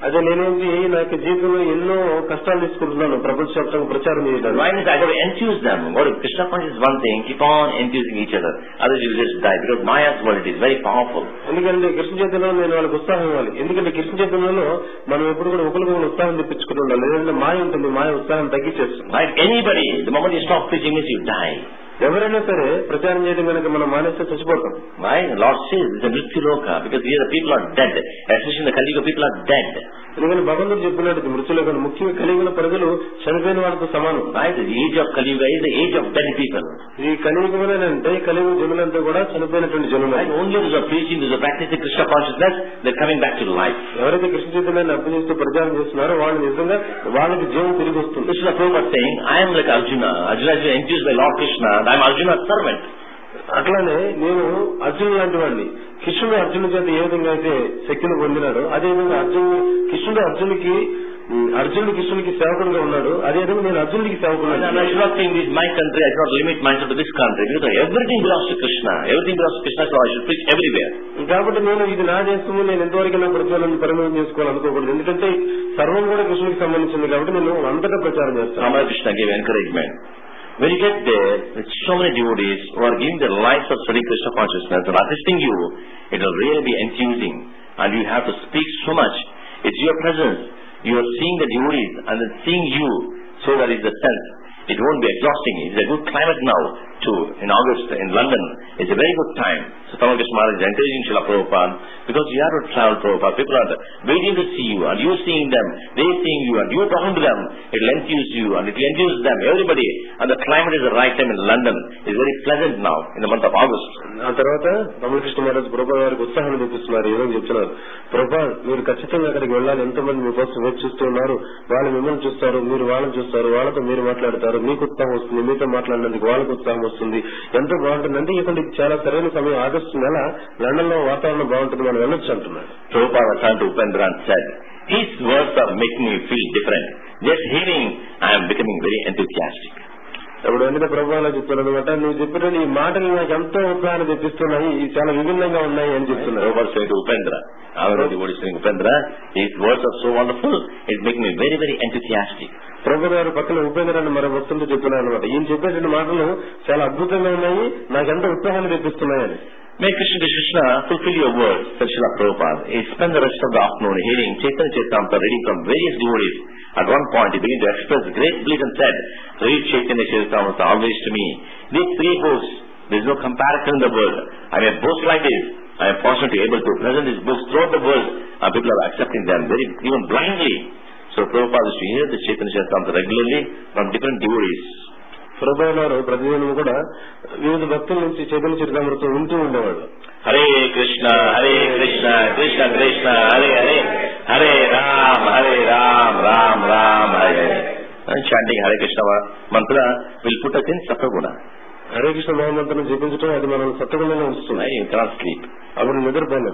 అదే నేనేంటి నాకు జీవితంలో ఎన్నో కష్టాలు తీసుకుంటున్నాను ప్రపంచవ్యాప్తంగా ప్రచారం చేయడం. Why is I got to enthuse them? What if Krishna consciousness is one thing, keep on enthusing each other. Others will just die because Maya's world is very powerful. ఎందుకంటే కృష్ణ చైతన్యంలో నేను వాళ్ళకి ఉత్సాహం ఇవ్వాలి. ఎందుకంటే కృష్ణ చైతన్యంలో మనం ఎప్పుడు కూడా ఒకరికి ఉత్సాహం తెప్పించుకుంటూ ఉండాలి. లేదంటే మాయ ఉంటుంది, మాయ ఉత్సాహం తగ్గించేస్తుంది. Right? Anybody, the moment you stop preaching this, you die. ఎవరైనా సరే ప్రచారం చేయడం కనుక మనం మానేస్తే చచ్చిపోతాం. Why? Lord says it's a mrityu loka because here the people are dead. Especially in the Kali Yuga, people are dead. ఎందుకంటే భగవంతుడు చెప్పినట్టు మృత్యులోకం ముఖ్యంగా కలియుగ ప్రజలు చనిపోయిన వాళ్ళతో సమానం. Right? The age of Kali Yuga is the age of dead people. ఈ కలియుగమేనంటే కలియుగ జనులంతా కూడా చనిపోయినటువంటి జనులు. Right? Only those are preaching, those are practicing Krishna consciousness, they're coming back to life. ఎవరైతే కృష్ణ చైతన్యాన్ని అర్థం చేస్తూ ప్రచారం చేస్తున్నారో వాళ్ళు నిజంగా వాళ్ళకి జీవం తిరిగి వస్తుంది. This is the Prabhupada saying, I am like Arjuna. Arjuna is enthused by Lord Krishna. I am Arjuna's servant. అట్లానే నేను అర్జునుడు లాంటి వాడిని. కృష్ణుడు అర్జునుడి చేత ఏ విధంగా అయితే శక్తిని పొందినాడో అదేవిధంగా అర్జునుడు కృష్ణుడు అర్జునుడికి అర్జునుడు కృష్ణుడికి సేవకుడుగా ఉన్నాడు. అదేవిధంగా నేను అర్జునుడికి సేవకున్నాను. I should not think this is my country. I should not limit myself to this country because everything belongs to Krishna. Everything belongs to Krishna, so I should preach everywhere. కాబట్టి నేను ఇది నా దేశము, నేను ఎంతవరకు నా ప్రచారాన్ని పరిమితం చేసుకోవాలనుకోకూడదు. ఎందుకంటే సర్వం కూడా కృష్ణుడికి సంబంధించింది కాబట్టి నేను అంతటా ప్రచారం చేస్తాను. Ramakrishna gave encouragement. When you get there, with so many devotees who are giving their lives of studying Krishna consciousness and assisting you, it will really be enthusing. And you have to speak so much. It's your presence. You are seeing the devotees and then seeing you. So that is the sense. It won't be exhausting. It's a good climate now too. In August in London, it's a very good time. So Tamakeshwar Maharaj is encouraging Srila Prabhupada because you have to travel Prabhupada. People are waiting to see you and you seeing them, they seeing you and you talking to them. It will enthuse you and it will enthuse them, everybody. And the climate is the right time in London. It's very pleasant now in the month of August. ఆ తర్వాత రమణకృష్ణ మహారాజ్ ప్రభుపాద గారికి ఉత్సాహాన్ని చూపిస్తున్నారు. ఏమని చెప్తున్నారు, ప్రభుపాద మీరు ఖచ్చితంగా అక్కడికి వెళ్ళాలి. ఎంతమంది మీకోసం వేచి చూస్తూ ఉన్నారు. వాళ్ళు మిమ్మల్ని చూస్తారు, మీరు వాళ్ళని చూస్తారు, వాళ్ళతో మీరు మాట్లాడతారు, మీకు ఉత్సాహం వస్తుంది, మీతో మాట్లాడినందుకు వాళ్ళకు ఉత్సాహం వస్తుంది. ఎంతో బాగుంటుంది. అంటే ఇక్కడ చాలా సరైన సమయం ఆగస్టు నెల లండన్ లో వాతావరణం బాగుంటుంది, మనం వెళ్ళొచ్చు అంటున్నారు. Prabhupada turned to Upendra and said, his words are making me feel different. Just hearing, I am becoming very enthusiastic. అప్పుడు వెంటనే ప్రభువాలా చెప్తున్నారు అనమాట, నువ్వు చెప్పిన ఈ మాటలు నాకు ఎంతో ఉత్సాహాన్ని తెప్పిస్తున్నాయి, చాలా విభిన్నంగా ఉన్నాయి అని చెప్తున్నారు. Prabhupada to Upendra, our devotee saying, Upendra, his words are so wonderful, it's making me very very enthusiastic. Prabhupada గారు పక్కన ఉపేంద్రాన్ని మరో భక్తులతో చెప్తున్నారు అనమాట, ఈయన చెప్పేటువంటి మాటలు చాలా అద్భుతంగా ఉన్నాయి, నాకెంతో ఉత్సాహాన్ని తెప్పిస్తున్నాయని. May Krishna Krishna fulfill your words, said Srila Prabhupada. He spent the rest of the afternoon hearing Chaitanya Charitamrita reading from various devotees. At one point he began to express great bliss and said, read Chaitanya Charitamrita always to me. These three books, there is no comparison in the world. I may boast like this. I am fortunate to be able to present these books throughout the world and people are accepting them very even blindly. So Prabhupada used to hear the Chaitanya Charitamrita regularly from different devotees. Prabhupada గారు ప్రతిదినం కూడా వివిధ భక్తుల నుంచి చైతన్య చరితామృతం వింటూ ఉండేవాడు. Hare Krishna Hare Krishna Krishna Krishna Hare Hare Hare Ram Hare Ram Ram Ram Hare Hare. Chanting Hare Krishna mantra will put us in సత్వగుణ. హరే కృష్ణ మహామంత్రం జపించడం అది మనం సత్వగుణంలో ఉంచుతున్నాయి. క్రాస్ స్లీప్ అప్పుడు నిద్రపోలేం.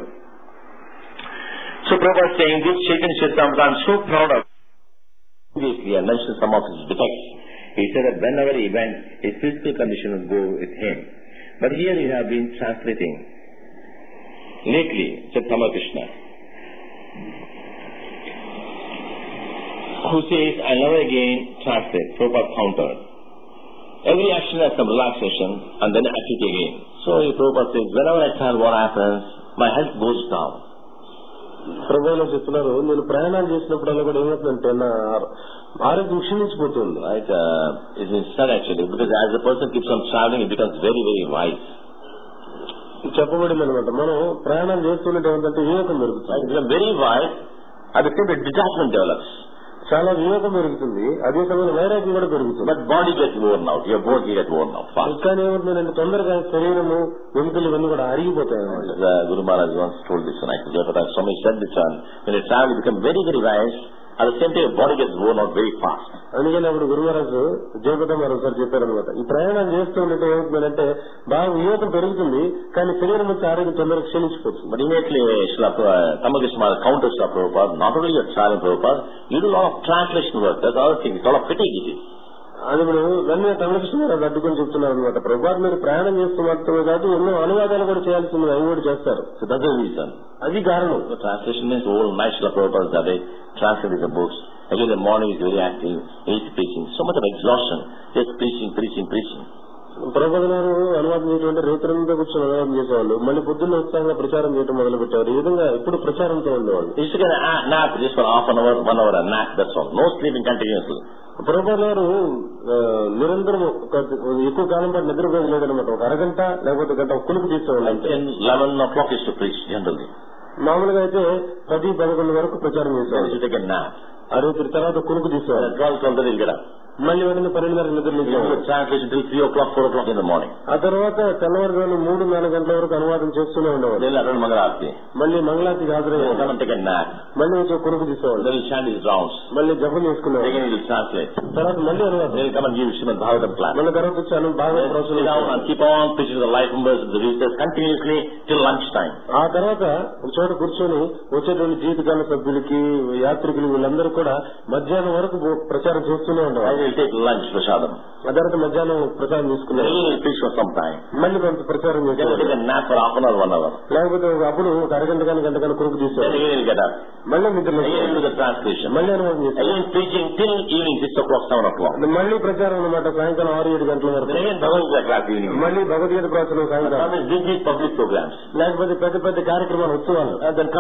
So Prabhupada saying this Chaitanya Charitamrita, I am so proud of. Previously I mentioned some of his defects. He said that whenever he went, his physical condition would go with him. But here you have been translating. Lately, said Ramakrishna, who says, I'll never again translate. Prabhupada countered. Every action has some relaxation and then activity again. So Prabhupada says, whenever I travel, what happens? My health goes down. ప్రభువులో చెప్తున్నారు, నేను ప్రయాణాలు చేసినప్పుడల్లా కూడా ఏమవుతుందంటే నా ఆరోగ్యం క్షీణించిపోతుంది. Right? Uh, it is said actually, because as the person keeps on traveling, he becomes very, very wise. చెప్పబడింది అనమాట, మనం ప్రయాణాలు చేస్తున్నట్టు ఏమంటే వివేకం పెరుగుతుంది. He becomes very wise, at the same time detachment develops. చాలా వివేకం పెరుగుతుంది, అదే సమయంలో వైరాగ్యం కూడా పెరుగుతుంది. But body gets worn out, your body gets worn out fast. కానీ ఏమవుతుందంటే తొందరగా శరీరము వెనుకలు ఇవన్నీ కూడా అరిగిపోతాయి. uh, Guru Maharaj once told this one, actually, Jayapataka Swami said this one, when you travel you become very, very wise, at the same time your body gets worn out very fast. అందుకని అప్పుడు గురుమహారాజు జయపత మరోసారి చెప్పారనమాట, ఈ ప్రయాణం చేస్తూ ఉంటే ఏమవుతుందంటే బాగా వివేకం పెరుగుతుంది, కానీ శరీరం వచ్చి ఆరోగ్యం తొందరగా క్షీణించిపోతుంది. But immediately Tamakeshwar Maharaj counters Srila Prabhupada, not only your traveling Prabhupada, you do a lot of translation work, that's the other thing, it's a lot of fatigue it is. అది ఇప్పుడు వెంటనే తమిళకృష్ణ గారు అడ్డుకొని చెప్తున్నారు అనమాట. ప్రభుపాద్ మీరు ప్రయాణం చేస్తూ మాత్రమే కాదు ఎన్నో అనువాదాలు కూడా చేయాల్సింది అవి కూడా చేస్తారు. So that's the reason. అది కారణం. The translation means all night Srila Prabhupada that they translated the books. Again the morning is very active, he is preaching. So much of exhaustion, just preaching, preaching, preaching. Prabhupad గారు అనువాదం చేయడం రైతులంతా కూర్చొని అనువాదం చేసేవాళ్ళు, మళ్ళీ పొద్దున్న ఉత్సాహంగా ప్రచారం చేయడం మొదలు పెట్టారు. ఈ విధంగా ఎప్పుడు ప్రచారంతో ఉండేవాళ్ళు. He used to get a nap just for half an hour, one hour a nap, that's all. No sleeping continuously. Prabhupad గారు నిరంతరం ఎక్కువ కాలం పాటు నిద్రపోయేది లేదనమాట. ఒక అరగంట లేకపోతే గంట కులుపు తీసేవాళ్ళు. eleven o'clock is to preach generally. మామూలుగా అయితే పది పదకొండు వరకు ప్రచారం చేసేవాళ్ళు. అరవై తర్వాత కులుపు తీసేవాళ్ళు. twelve twelve will get up. మళ్ళీ వెంటనే పన్నెండున్నర నిద్రలు translation till three o'clock, four o'clock in the morning. ఆ తర్వాత తెల్లవారుజాము మూడు నాలుగు గంటల వరకు అనువాదం చేస్తూనే ఉండేవాళ్ళు. మంగళారతి మళ్ళీ మంగళారతికి హాజరయ్యారు. మళ్ళీ వచ్చి కొనుక్కు తీసేవాళ్ళు. మళ్ళీ జపం చేసుకునేవాళ్ళు. తర్వాత మళ్ళీ అనువాదం మళ్ళీ తర్వాత వచ్చాను ఆ తర్వాత ఒక చోట కూర్చొని వచ్చేటువంటి జీవితకాల సభ్యులకి యాత్రికులు వీళ్ళందరూ కూడా మధ్యాహ్నం వరకు ప్రచారం చేస్తూనే ఉండేవాళ్ళు. లంచ్ ప్రసాదం ఆ తర్వాత మధ్యాహ్నం ప్రచారం తీసుకున్నారు. మళ్ళీ కొంత ప్రచారం చేశారు. లేకపోతే అప్పుడు ఒక అరగంట కానీ గంట కానీ కొనుక్కు తీసేవారు. మళ్ళీ నిద్ర ట్రాన్స్లేషన్ మళ్ళీ అనువాదం చేశారు. మళ్ళీ ప్రచారం అనమాట సాయంకాలం ఆరు ఏడు గంటల వరకు. మళ్ళీ భగవద్గీత ప్రవచనం సాయంకాలం. పబ్లిక్ ప్రోగ్రామ్స్ లేకపోతే పెద్ద పెద్ద కార్యక్రమాలు ఉత్సవాలు.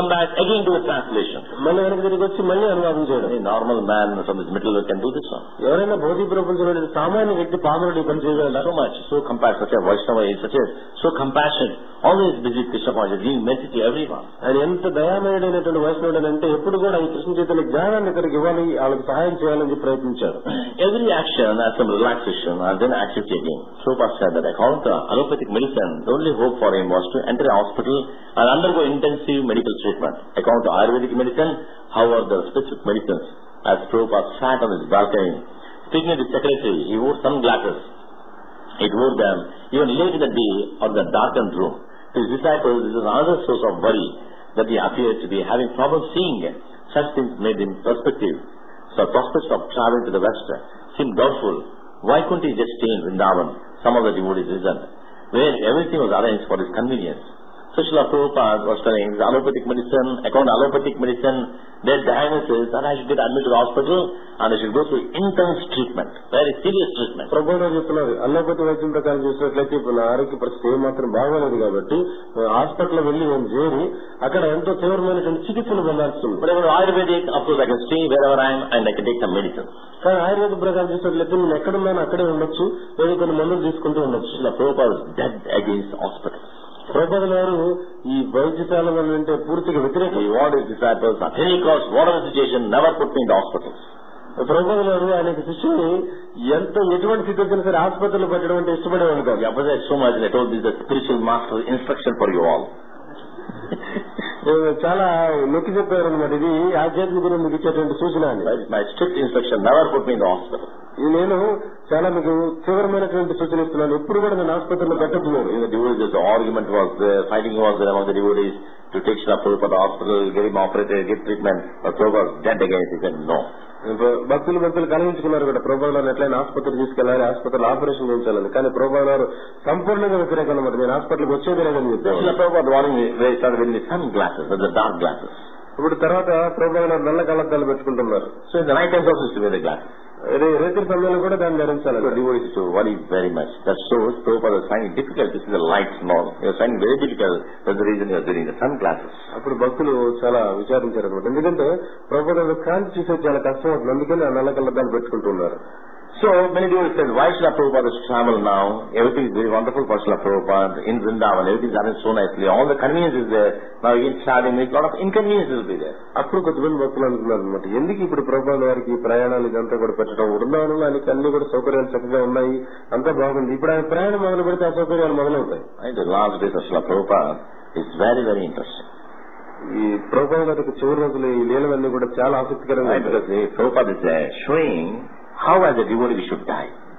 మళ్ళీ వెనక్కి తిరిగి వచ్చి మళ్ళీ అనువాదం చేయడం. Normal man from this middle can do this. ఎవరైనా భౌతిక ప్రపంచంలో సామాన్య వ్యక్తి పామరుడు పని చేయగలరా? So much, so compassionate, such a Vaishnava is such a, so compassionate, always busy Krishna conscious, giving message to everyone. ఆయన ఎంత దయామయుడైనటువంటి వైష్ణవుడు అంటే ఎప్పుడు కూడా ఈ కృష్ణ చైతన్య జ్ఞానాన్ని ఇక్కడికి ఇవ్వాలి, వాళ్ళకి సహాయం చేయాలని ప్రయత్నించారు. Every action has some relaxation and then activity again. Prabhupada said that according to allopathic medicine, the only hope for him was to enter a hospital and undergo intensive medical treatment. According to Ayurvedic medicine, however, the specific medicines, as Prabhupada sat on his balcony, speaking to the secretary, he wore sunglasses. He wore them even late in the day or the darkened room. To his disciples, this is another source of worry that he appeared to be having problems seeing. Such things made him perspective. So prospects of traveling to the west seemed doubtful. Why couldn't he just stay in Vrindavan? Some of the devotees reasoned, where everything was arranged for his convenience. So Srila Prabhupada was telling his allopathic medicine, according to allopathic medicine, their diagnosis that I should get admitted to the hospital and I should go through intense treatment, very serious treatment. ప్రభుత్వం చెప్తున్నారు allopathy వైద్యం ప్రకారం చూసినట్లయితే ఇప్పుడు నా ఆరోగ్య పరిస్థితి ఏమాత్రం బాగోలేదు కాబట్టి హాస్పిటల్ వెళ్లి నేను చేరి అక్కడ ఎంతో తీవ్రమైనటువంటి చికిత్సలు పొందాల్సింది. But even Ayurvedic, of course I can stay wherever I am and I can take some medicine. కానీ ఆయుర్వేద ప్రకారం చూసినట్లయితే నేను ఎక్కడున్నాను అక్కడే ఉండొచ్చు, లేదా కొన్ని మందులు తీసుకుంటూ ఉండొచ్చు. Srila Prabhupada was dead against hospitals. Prabhupada గారు ఈ వైద్యశాల అంటే పూర్తిగా వ్యతిరేకం. He warned his disciples at any cost, whatever situation, never put me in the hospitals. Prabhupada గారు ఆయనకి శిష్యుని ఎంత ఎటువంటి స్థితి వచ్చినా సరే ఆసుపత్రులు పెట్టడం అంటే ఇష్టపడేవాడు కాదు. He emphasized so much that I told this is the spiritual master instruction for you all. చాలా నొక్కి చెప్పారు అనమాట, ఇది ఆధ్యాత్మిక గురువు మీకు ఇచ్చేటువంటి సూచన అని. My strict instruction, never put me in the hospital. నేను చాలా మీకు తీవ్రమైనటువంటి సూచన ఇస్తున్నాను, ఎప్పుడు కూడా నేను ఆసుపత్రిలో పెట్టట్లేదు. In the devotees, the argument was there, fighting was there among the devotees to take Srila Prabhupada to the hospital, get him operated, get treatment. But Prabhupada was dead against it. He said no. భక్తులు భక్తులు కలిగించుకున్నారు కదా ప్రభుపాద ఎట్లయినా ఆసుపత్రికి తీసుకెళ్లాలి, hospital operation చేయించాలని. కానీ ప్రభుపాద గారు సంపూర్ణంగా వ్యతిరేకం అనమాట, నేను హాస్పిటల్కి వచ్చేది లేదని చెప్పారు. ఇప్పుడు తర్వాత ప్రభుపాద గారు నల్ల కళ్ళద్దాలు పెట్టుకుంటున్నారు. So in the night times also to wear the glasses. రేత్రి సమయంలో కూడా దాన్ని ధరించాలి. Devotees to worry very much. That shows Prabhupada was finding difficult to see the light small. He was finding very difficult. That's the reason he was wearing the sunglasses. అప్పుడు భక్తులు చాలా విచారించారు అనమాట, ఎందుకంటే ప్రభుపాద కాంతి చూసే చాలా కష్టం అవుతుంది, అందుకని ఆ నల్ల కళ్ళద్దాలు పెట్టుకుంటున్నారు. So many devotees said, why Srila Prabhupada is travel now? Everything is very wonderful for Srila Prabhupada. In Vrindavan, everything is arranged so nicely. All the convenience is there. Now he is traveling, a lot of inconvenience will be there. అప్పుడు కొంతమంది భక్తులు అనుకున్నారు అనమాట, ఎందుకు ఇప్పుడు ప్రభుపాద వారికి ప్రయాణాలు ఇదంతా కూడా పెట్టడం, వృందావనంలో ఆయనకి అన్ని కూడా సౌకర్యాలు చక్కగా ఉన్నాయి, అంతా బాగుంది. ఇప్పుడు ఆయన ప్రయాణం మొదలు పెడితే ఆ సౌకర్యాలు మొదలవుతాయి. The last days of Srila Prabhupada is very very interesting. ఈ ప్రభుపాద గారికి చివరి రోజులు ఈ లీలలన్నీ కూడా చాలా ఆసక్తికరంగా. Because Prabhupada is showing how as a devotee we should die.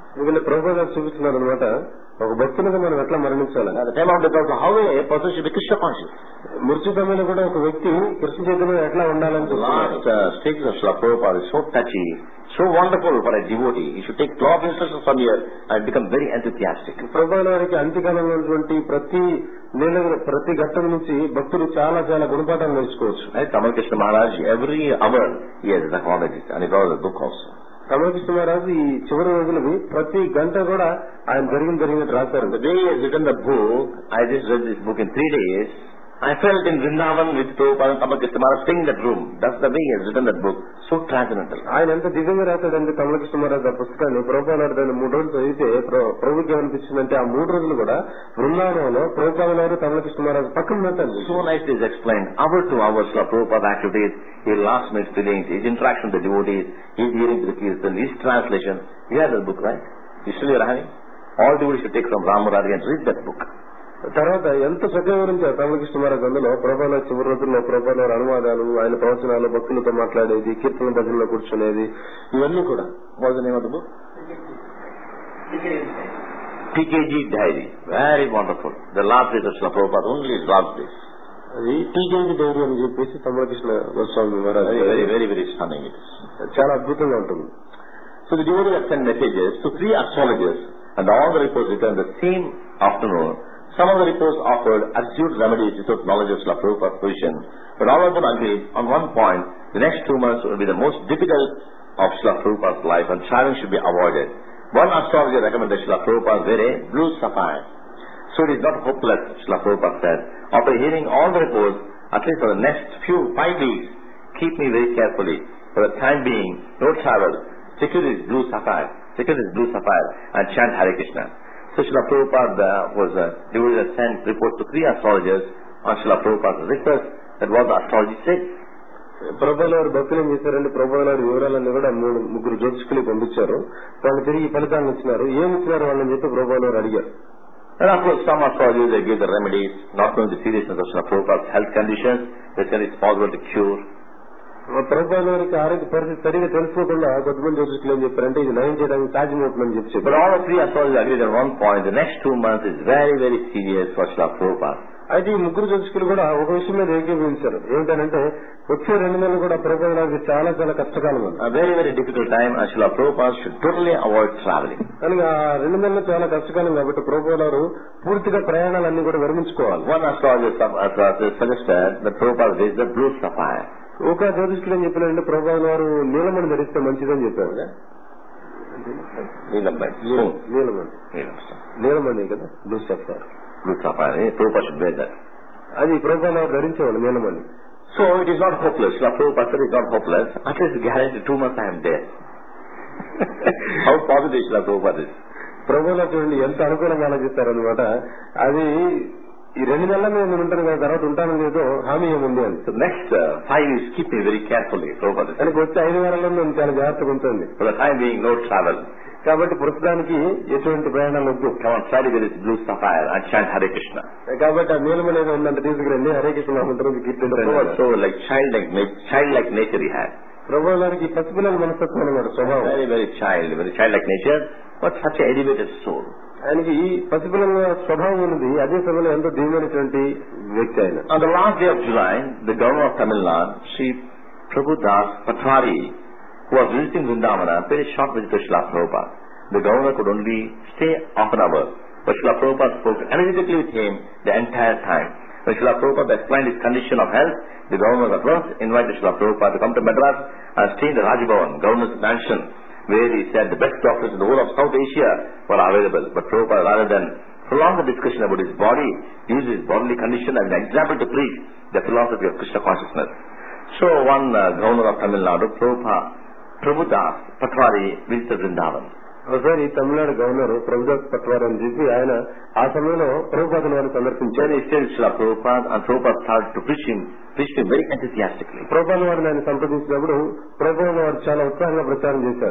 ఎందుకంటే ప్రభుపాద గారు చూపిస్తున్నారు అనమాట ఒక భక్తునిగా మనం ఎట్లా మరణించాలి. At the time of death, how a person should be Krishna conscious. మృత్యు సమయంలో కూడా ఒక వ్యక్తి కృష్ణ చైతన్యం ఎట్లా ఉండాలని Last uh, stages of Srila Prabhupada is so touchy, so wonderful for a devotee. He should take twelve instructions from here and become very enthusiastic. Prabhupada గారికి అంత్యకాలంలో ఉన్నటువంటి ప్రతి నేను ప్రతి ఘట్టం నుంచి భక్తులు చాలా చాలా గుణపాఠాలు నేర్చుకోవచ్చు. Right? Tamal Krishna Maharaj, every hour he has recorded it and he wrote a book also. రమణకృష్ణ మహారాజు ఈ చివరి రోజులవి ప్రతి గంట కూడా ఆయన జరిగిన జరిగినట్టు రాశారు. The day he has written the book, I just read this book in three days. I felt in Vrindavan with Prabhupada and Tamal Krishna Maharaj staying in that room. That's the way he has written that book. So transcendental. ఆయన ఎంత దివ్యంగా రాశాడంటే తమల కృష్ణ మహారాజు ఆ పుస్తకాన్ని ప్రభుపాద దాన్ని మూడు రోజులు చదివితే ప్రభుకి ఏమనిపించిందంటే ఆ మూడు రోజులు కూడా బృందావనంలో ప్రభుపాద గారు తమల కృష్ణ మహారాజు పక్కన పెట్టండి. So nicely is explained. Hour to hours of Prabhupada activities, his last minute feelings, his interaction with the devotees, his hearing to the Kirtan, his translation. You have that book, right? You still are having? All devotees should take from Ramarari and read that book. తర్వాత ఎంత చక్కగా గురించారు తమలకృష్ణ మహారాజు అందులో ప్రభుపాద చివరి రోజుల్లో ప్రభుపాద అనువాదాలు ఆయన ప్రవచనాలు భక్తులతో మాట్లాడేది కీర్తన భజనలో కూర్చునేది ఇవన్నీ కూడా. What's the name of the book? P K G Diary. Very wonderful. The last days of Srila Prabhupada, only his last days. అది టీకేజీ డైరీ అని చెప్పేసి Tamalakrishna Goswami Maharaj very very very stunning it is. చాలా అద్భుతంగా ఉంటుంది. So the devotees have sent messages to three astrologers and all the reports returned the same afternoon. Some of the reports offered absolute remedies without knowledge of Srila Prabhupada's position, but all of them agreed on one point: the next two months will be the most difficult of Srila Prabhupada's life and traveling should be avoided. One astrologer recommended Srila Prabhupada wear a blue sapphire. So it is not hopeless, Srila Prabhupada said. After hearing all the reports, at least for the next few five weeks, keep me very carefully. For the time being, no travel. Secure this blue sapphire, secure this blue sapphire and chant Hare Krishna. So Srila Prabhupada was a devotee that sent report to three astrologers on Srila Prabhupada's request that what the astrology said. Prabhupada గారు భక్తులు ఏం చేశారంటే ప్రభుపాద గారి వివరాలన్నీ కూడా మూడు ముగ్గురు జ్యోతిష్కులు పంపించారు. వాళ్ళు తిరిగి ఫలితాలను ఇచ్చినారు. ఏమి ఇచ్చినారు వాళ్ళని చెప్పి ప్రభుపాద గారు అడిగారు. And of course some astrologers they gave the remedies, not knowing the seriousness of Srila Prabhupada's health conditions, they said it's possible to cure. Prabhupada గారికి ఆరోగ్య పరిస్థితి సరిగా తెలుసుకోకుండా కొంతమంది జ్యోతిష్కులు ఏం చెప్పారంటే ఇది నయం చేయడానికి సాధ్యమవుతుందని చెప్పి. But all the three astrologers agreed at one point, the next two months is very very serious for Srila Prabhupada. అయితే ఈ ముగ్గురు జ్యోతిష్కులు కూడా ఒక విషయం మీద ఏకీభవించారు. ఏమిటంటే వచ్చే రెండు నెలలు కూడా ప్రభుపాద గారికి చాలా చాలా కష్టకాలం ఉంది. A very very difficult time and Srila Prabhupada should totally avoid traveling. కనుక రెండు నెలలు చాలా కష్టకాలం కాబట్టి ప్రభుపాద గారు పూర్తిగా ప్రయాణాలన్నీ కూడా విరమించుకోవాలి. One astrologer suggested that Prabhupada wears the blue sapphire. ఒక జ్యోతిష్కులు ఏం చెప్పారంటే ప్రభుపాద గారు నీలమణి ధరిస్తే మంచిదని చెప్పారు. నీలమణి నీలమణి నీలమణి కదా blue sapphire blue sapphire. Prabhupada should wear that. అది ప్రభుపాద గారు ధరించేవాళ్ళు నీలమణి. So it is not hopeless. Srila Prabhupada said it is not hopeless. At least guarantee two months I am there. How positive Srila Prabhupada is. ప్రభువుల చూడండి ఎంత అనుకూలంగా ఆలోచిస్తారనమాట. అది ఈ రెండు నెలల మీద నేను ఉంటాను కదా తర్వాత ఉంటానని ఏదో హామీ ఏముంది అని. So next uh, five years keep me very carefully. Prabhupada said. దానికి వచ్చే ఐదు వారాల్లో నేను చాలా జాగ్రత్తగా ఉంటుంది. For the time being no travel. కాబట్టి ప్రస్తుతానికి ఎటువంటి ప్రయాణాలు వద్దు. Come on, try to get this blue sapphire and chant Hare Krishna. కాబట్టి ఆ నీలం అనేది ఉందంటే తీసుకురండి హరే కృష్ణ నామంతరం కీర్తించండి. So like child like child like nature he had. ప్రభువు గారికి పసిపిల్లల మనస్తత్వం అన్నమాట స్వభావం. Very very child, very child like nature, but such an elevated soul. ఆయనకి ఈ పసిపిల్లల స్వభావం ఉన్నది అదే సమయంలో ఎంతో దివ్యమైనటువంటి వ్యక్తి ఆయన. On the last day of July, the governor of Tamil Nadu, Sri Prabhudas Patwari, who was visiting Vrindavana, paid a short visit to Srila Prabhupada. The governor could only stay half an hour, but Srila Prabhupada spoke energetically with him the entire time. When Srila Prabhupada explained his condition of health, the governor at once invited Srila Prabhupada to come to Madras and stay in the Rajbhavan, governor's mansion, where he said the best doctors in the whole of South Asia were available. But Prabhupada, rather than prolong the discussion about his body, used his bodily condition as an example to preach the philosophy of Krishna consciousness. So one uh, governor of Tamil Nadu, Prabhupada, Prabhudas Patwari, visited Vrindavan. ఒకసారి Tamil Nadu governor Prabhudas patwari అని చెప్పి ఆయన ఆ సమయంలో ప్రభుపాదను వారిని సందర్శించారు. ప్రభుపాద వారిని ఆయన సంప్రదించినప్పుడు ప్రభుపాద వారు చాలా ఉత్సాహంగా ప్రచారం చేశారు.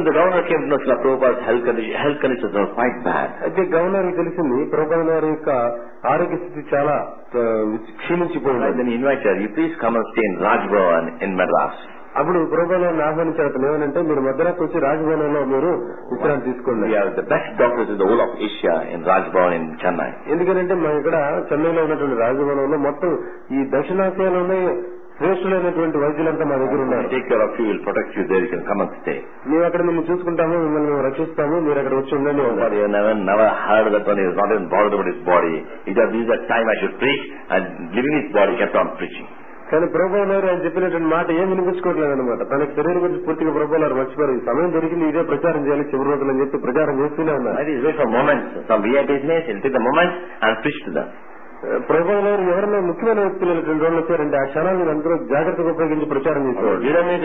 అయితే గవర్నర్ తెలిసింది ప్రభుపాద వారి యొక్క ఆరోగ్య స్థితి చాలా క్షీణించిపోయింది. Then he invited her, you please come and stay in Rajbhavan in Madras. అప్పుడు ప్రభుత్వాన్ని ఆహ్వానించారు. అతను ఏమనంటే మీరు మద్రాసు వచ్చి రాజభవనంలో మీరు విశ్రాంతి తీసుకోండి. The best doctors in the whole of Asia in Raj Bhavan in Chennai. ఎందుకంటే మా ఇక్కడ చెన్నైలో ఉన్నటువంటి రాజభవనంలో మొత్తం ఈ దక్షిణాసియాలోనే శ్రేష్ఠులైనటువంటి వైద్యులంతా మా దగ్గర ఉన్నారు. Take care of you, will protect you, there you can come and stay. మేము అక్కడ మిమ్మల్ని చూసుకుంటాము, మిమ్మల్ని మేము రక్షిస్తాము, మీరు అక్కడ వచ్చి ఉండండి. Never never heard that one is not even bothered about his body. It has used that time I should preach and living his body kept on preaching. కానీ ప్రభువు గారు ఆయన చెప్పినటువంటి మాట ఏం వినిపించుకోవట్లేదు అనమాట. తనకి శరీరం గురించి పూర్తిగా ప్రభువు గారు మర్చిపోయారు. ఈ సమయం దొరికింది ఇదే ప్రచారం చేయాలి చివరి రోజులు అని చెప్పి ప్రచారం చేస్తూనే ఉన్నారు. ప్రభువు గారు ఎవరైనా ముఖ్యమైన వ్యక్తులు రెండు వచ్చారంటే ఆ క్షణాలను అందరూ జాగ్రత్తగా ఉపయోగించి ప్రచారం చేసేవారు.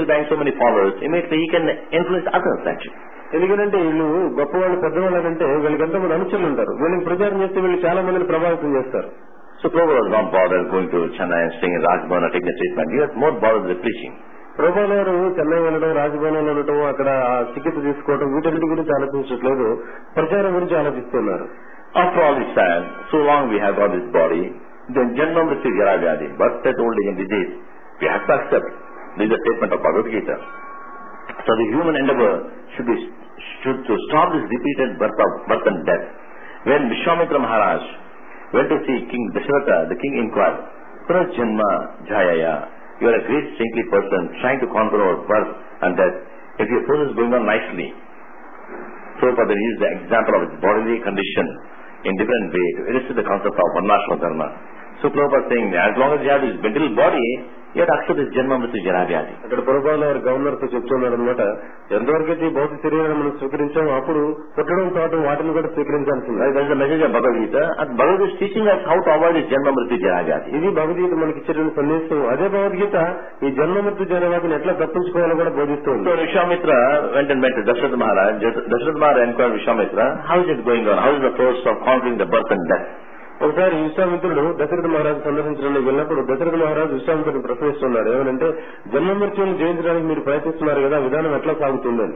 ఎందుకంటే వీళ్ళు గొప్పవాళ్ళు పెద్దవాళ్ళు అంటే వీళ్ళకి ఎంతమంది అనుచరులు ఉంటారు. వీళ్ళకి ప్రచారం చేస్తే వీళ్ళు చాలా మందిని ప్రభావితం చేస్తారు. So Prabhupada was not bothered going to Chennai and staying in Rajbhavan or taking the treatment. He was more bothered with preaching. ప్రభువు గారు చెన్నై వెళ్ళడం, రాజభవనంలో ఉండటం, అక్కడ చికిత్స తీసుకోవడం వీటన్నిటి గురించి ఆలోచించట్లేదు, ప్రచారం గురించి ఆలోచిస్తున్నారు. After all is said, so long we have got this body, then Janma Mrityu Jara Vyadhi, birth, death, old age and disease, we have to accept. This is a statement of Bhagavad Gita. So the human endeavor should be should to stop this repeated birth of birth and death. When Vishwamitra Maharaj went to see King Dasharatha, the king inquired, Puras Janma Jayaya, you are a great saintly person trying to conquer our birth and death. If your process is going on nicely, Prabhupada used the example of his bodily condition in different way to illustrate the concept of Varnashrama Dharma. So Prabhupada is saying, as long as you have this mental body, you have to accept this Janma Mrityu Jara Vyadhi. అక్కడ ప్రభుపాద గారు governor తో చెప్తున్నాడు అనమాట. ఎంతవరకు అయితే భౌతిక శరీరాన్ని మనం స్వీకరించామో అప్పుడు పుట్టడం తోటం వాటిని కూడా స్వీకరించాల్సింది. That is the message of Bhagavad Gita. And Bhagavad Gita is teaching us how to avoid this Janma Mrityu Jara Vyadhi. ఇది భగవద్గీత మనకి ఇచ్చేటువంటి సందేశం. అదే భగవద్గీత ఈ జన్మ మృత్యు జర వ్యాధిని ఎట్లా తప్పించుకోవాలో కూడా బోధిస్తుంది. So Vishwamitra went and met Dasharatha Maharaj. Dasharatha Maharaj inquired Vishwamitra, how is it going on? How is the process of conquering the birth and death? ఒకసారి విశ్వామిత్రుడు దశరథ మహారాజు సందర్శించడానికి వెళ్ళినప్పుడు దశరథ మహారాజు విశ్వామిత్రుడు ప్రశ్నిస్తున్నాడు, ఏమనంటే జన్మ మృత్యువును జయించడానికి మీరు ప్రయత్నిస్తున్నారు కదా, విధానం ఎట్లా సాగుతుందని.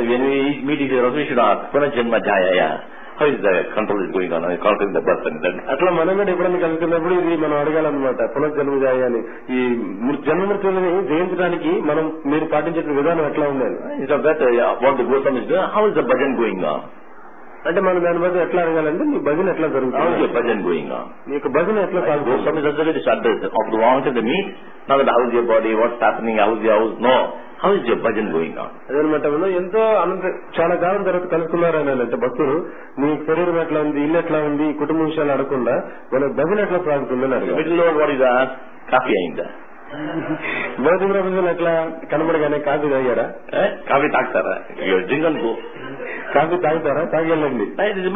అట్లా మనం కూడా ఎప్పుడైనా కలుగుతున్నప్పుడు ఇది మనం అడగాలన్నమాట, పునర్జన్మ జాయ అని. ఈ జన్మ మృత్యువుని జయించడానికి మనం మీరు పాటించే విధానం ఎట్లా ఉండాలి. అంటే మనం దాని బట్టి ఎట్లా అడగాలంటే మీ భజన ఎట్లా జరుగుతుంది, భజన గోయింగ్ మీకు భజన ఎట్లా సాగుతుంది. అదనమాట ఎంతో అనంత చాలా కాలం తర్వాత కలుసుకున్నారు అని అంటే భక్తులు, మీ శరీరం ఎట్లా ఉంది, ఇల్లు ఎట్లా ఉంది, కుటుంబ విషయాలు అడగకుండా మన భజన ఎట్లా సాగుతుందని అడిగారు. కాఫీ అయిందా, భౌతిక ప్రపంచంలో ఎట్లా కనబడగానే కాఫీ తాగారా, కాఫీ తాగుతారా, డ్రింక్ అనుకో, కాఫీ తాగుతారా, తాగెళ్ళండి.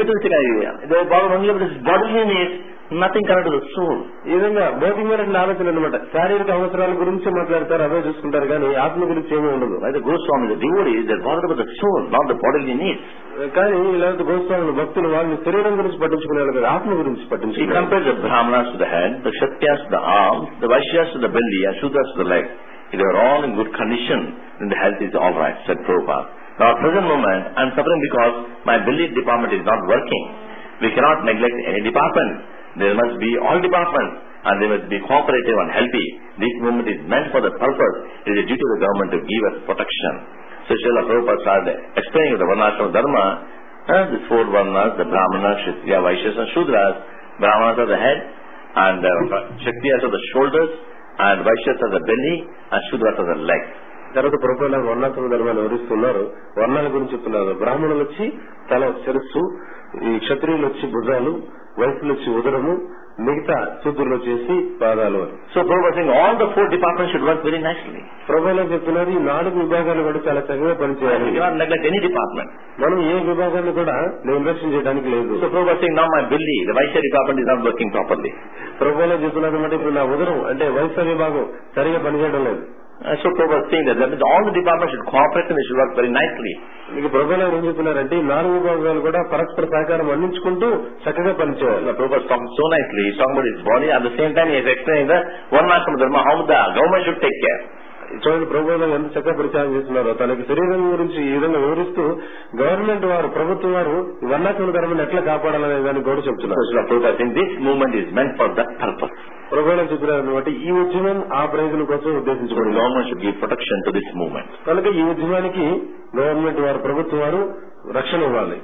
Nothing connect to soul. ఈ విధంగా భౌతికమైన ఆలోచన అనమాట. శారీరక అవసరాల గురించి మాట్లాడతారు, అవే చూసుకుంటారు, కానీ ఆత్మ గురించి ఏమీ ఉండదు. అయితే Goswami soul not the body needs. కానీ ఇలాంటి గోస్వాములు భక్తులు వాళ్ళు శరీరం గురించి పట్టించుకునేవాళ్ళు కదా, ఆత్మ గురించి పట్టించుకున్నారు. Compare the brahmanas to the head, the kshatriyas to the arms, the vaishyas to the belly, and shudras to the leg. They are all in good condition and the health is all right, said Prabhupada. Now at present moment I am suffering because my belly department is not working. We cannot neglect any department. There must be all departments and they must be cooperative and healthy. This movement is meant for the purpose. It is a duty of the government to give us protection. So Srila Prabhupada started explaining the Varnashrama Dharma. Uh, these four Varnas, the Brahmanas, Kshatriya, Vaishyas and Shudras. Brahmanas are the head and uh, Kshatriyas are the shoulders and Vaishyas are the belly and Shudras are the legs. తర్వాత ప్రభుత్వాలు వర్ణాశ్రమ ధర్మాన్ని వివరిస్తున్నారు. వర్ణాల గురించి చెప్తున్నారు. బ్రాహ్మణులు వచ్చి తల శిరస్సు, ఈ క్షత్రియులు వచ్చి భుజాలు, వైశ్యులు వచ్చి ఉదరము, మిగతా శూద్రులు వచ్చేసి పాదాలు అని. సో ప్రభుత్వం all the four departments should work very nicely. ప్రభుత్వం చెప్తున్నారు ఈ నాలుగు విభాగాలు కూడా చాలా చక్కగా పనిచేయాలి. Neglect any department. మనం ఏ విభాగాన్ని కూడా నిర్లక్ష్యం చేయడానికి లేదు. సో ప్రభుత్వం now my belly the vaishya department is not working properly. ప్రభుత్వం చెప్తున్నారు అంటే ఇప్పుడు నా ఉదరం అంటే వైశ్య విభాగం సరిగా పనిచేయడం లేదు. So Prabhupada is saying that, that all the departments should cooperate and they should work very nicely. మీకు ప్రభుత్వం ఏం చెప్తున్నారంటే ఈ నాలుగు విభాగాలు కూడా పరస్పర సహకారం అందించుకుంటూ చక్కగా పనిచేయాలి. Prabhupada is talking so nicely. He is talking about his body. At the same time he is explaining the Varnashrama Dharma, how the government should take care. చూడండి ప్రభుత్వం ఎంత చక్కగా ప్రచారం చేస్తున్నారో, తనకి శరీరం గురించి ఈ విధంగా వివరిస్తూ గవర్నమెంట్ వారు ప్రభుత్వం వారు వర్ణాశ్రమ ధర్మాన్ని ఎట్లా కాపాడాలనే దాన్ని కూడా చెప్తున్నారు. Prabhupada is saying this movement is meant for that purpose. ప్రభువులు చెప్పినారు అనమాట. ఈ ఉద్యమం ఆ ప్రయోజనం కోసం ఉద్దేశించబడింది. Government should give protection to this movement. కనుక ఈ ఉద్యమానికి గవర్నమెంట్ వారు, ప్రభుత్వం వారు రక్షణ ఇవ్వాలి.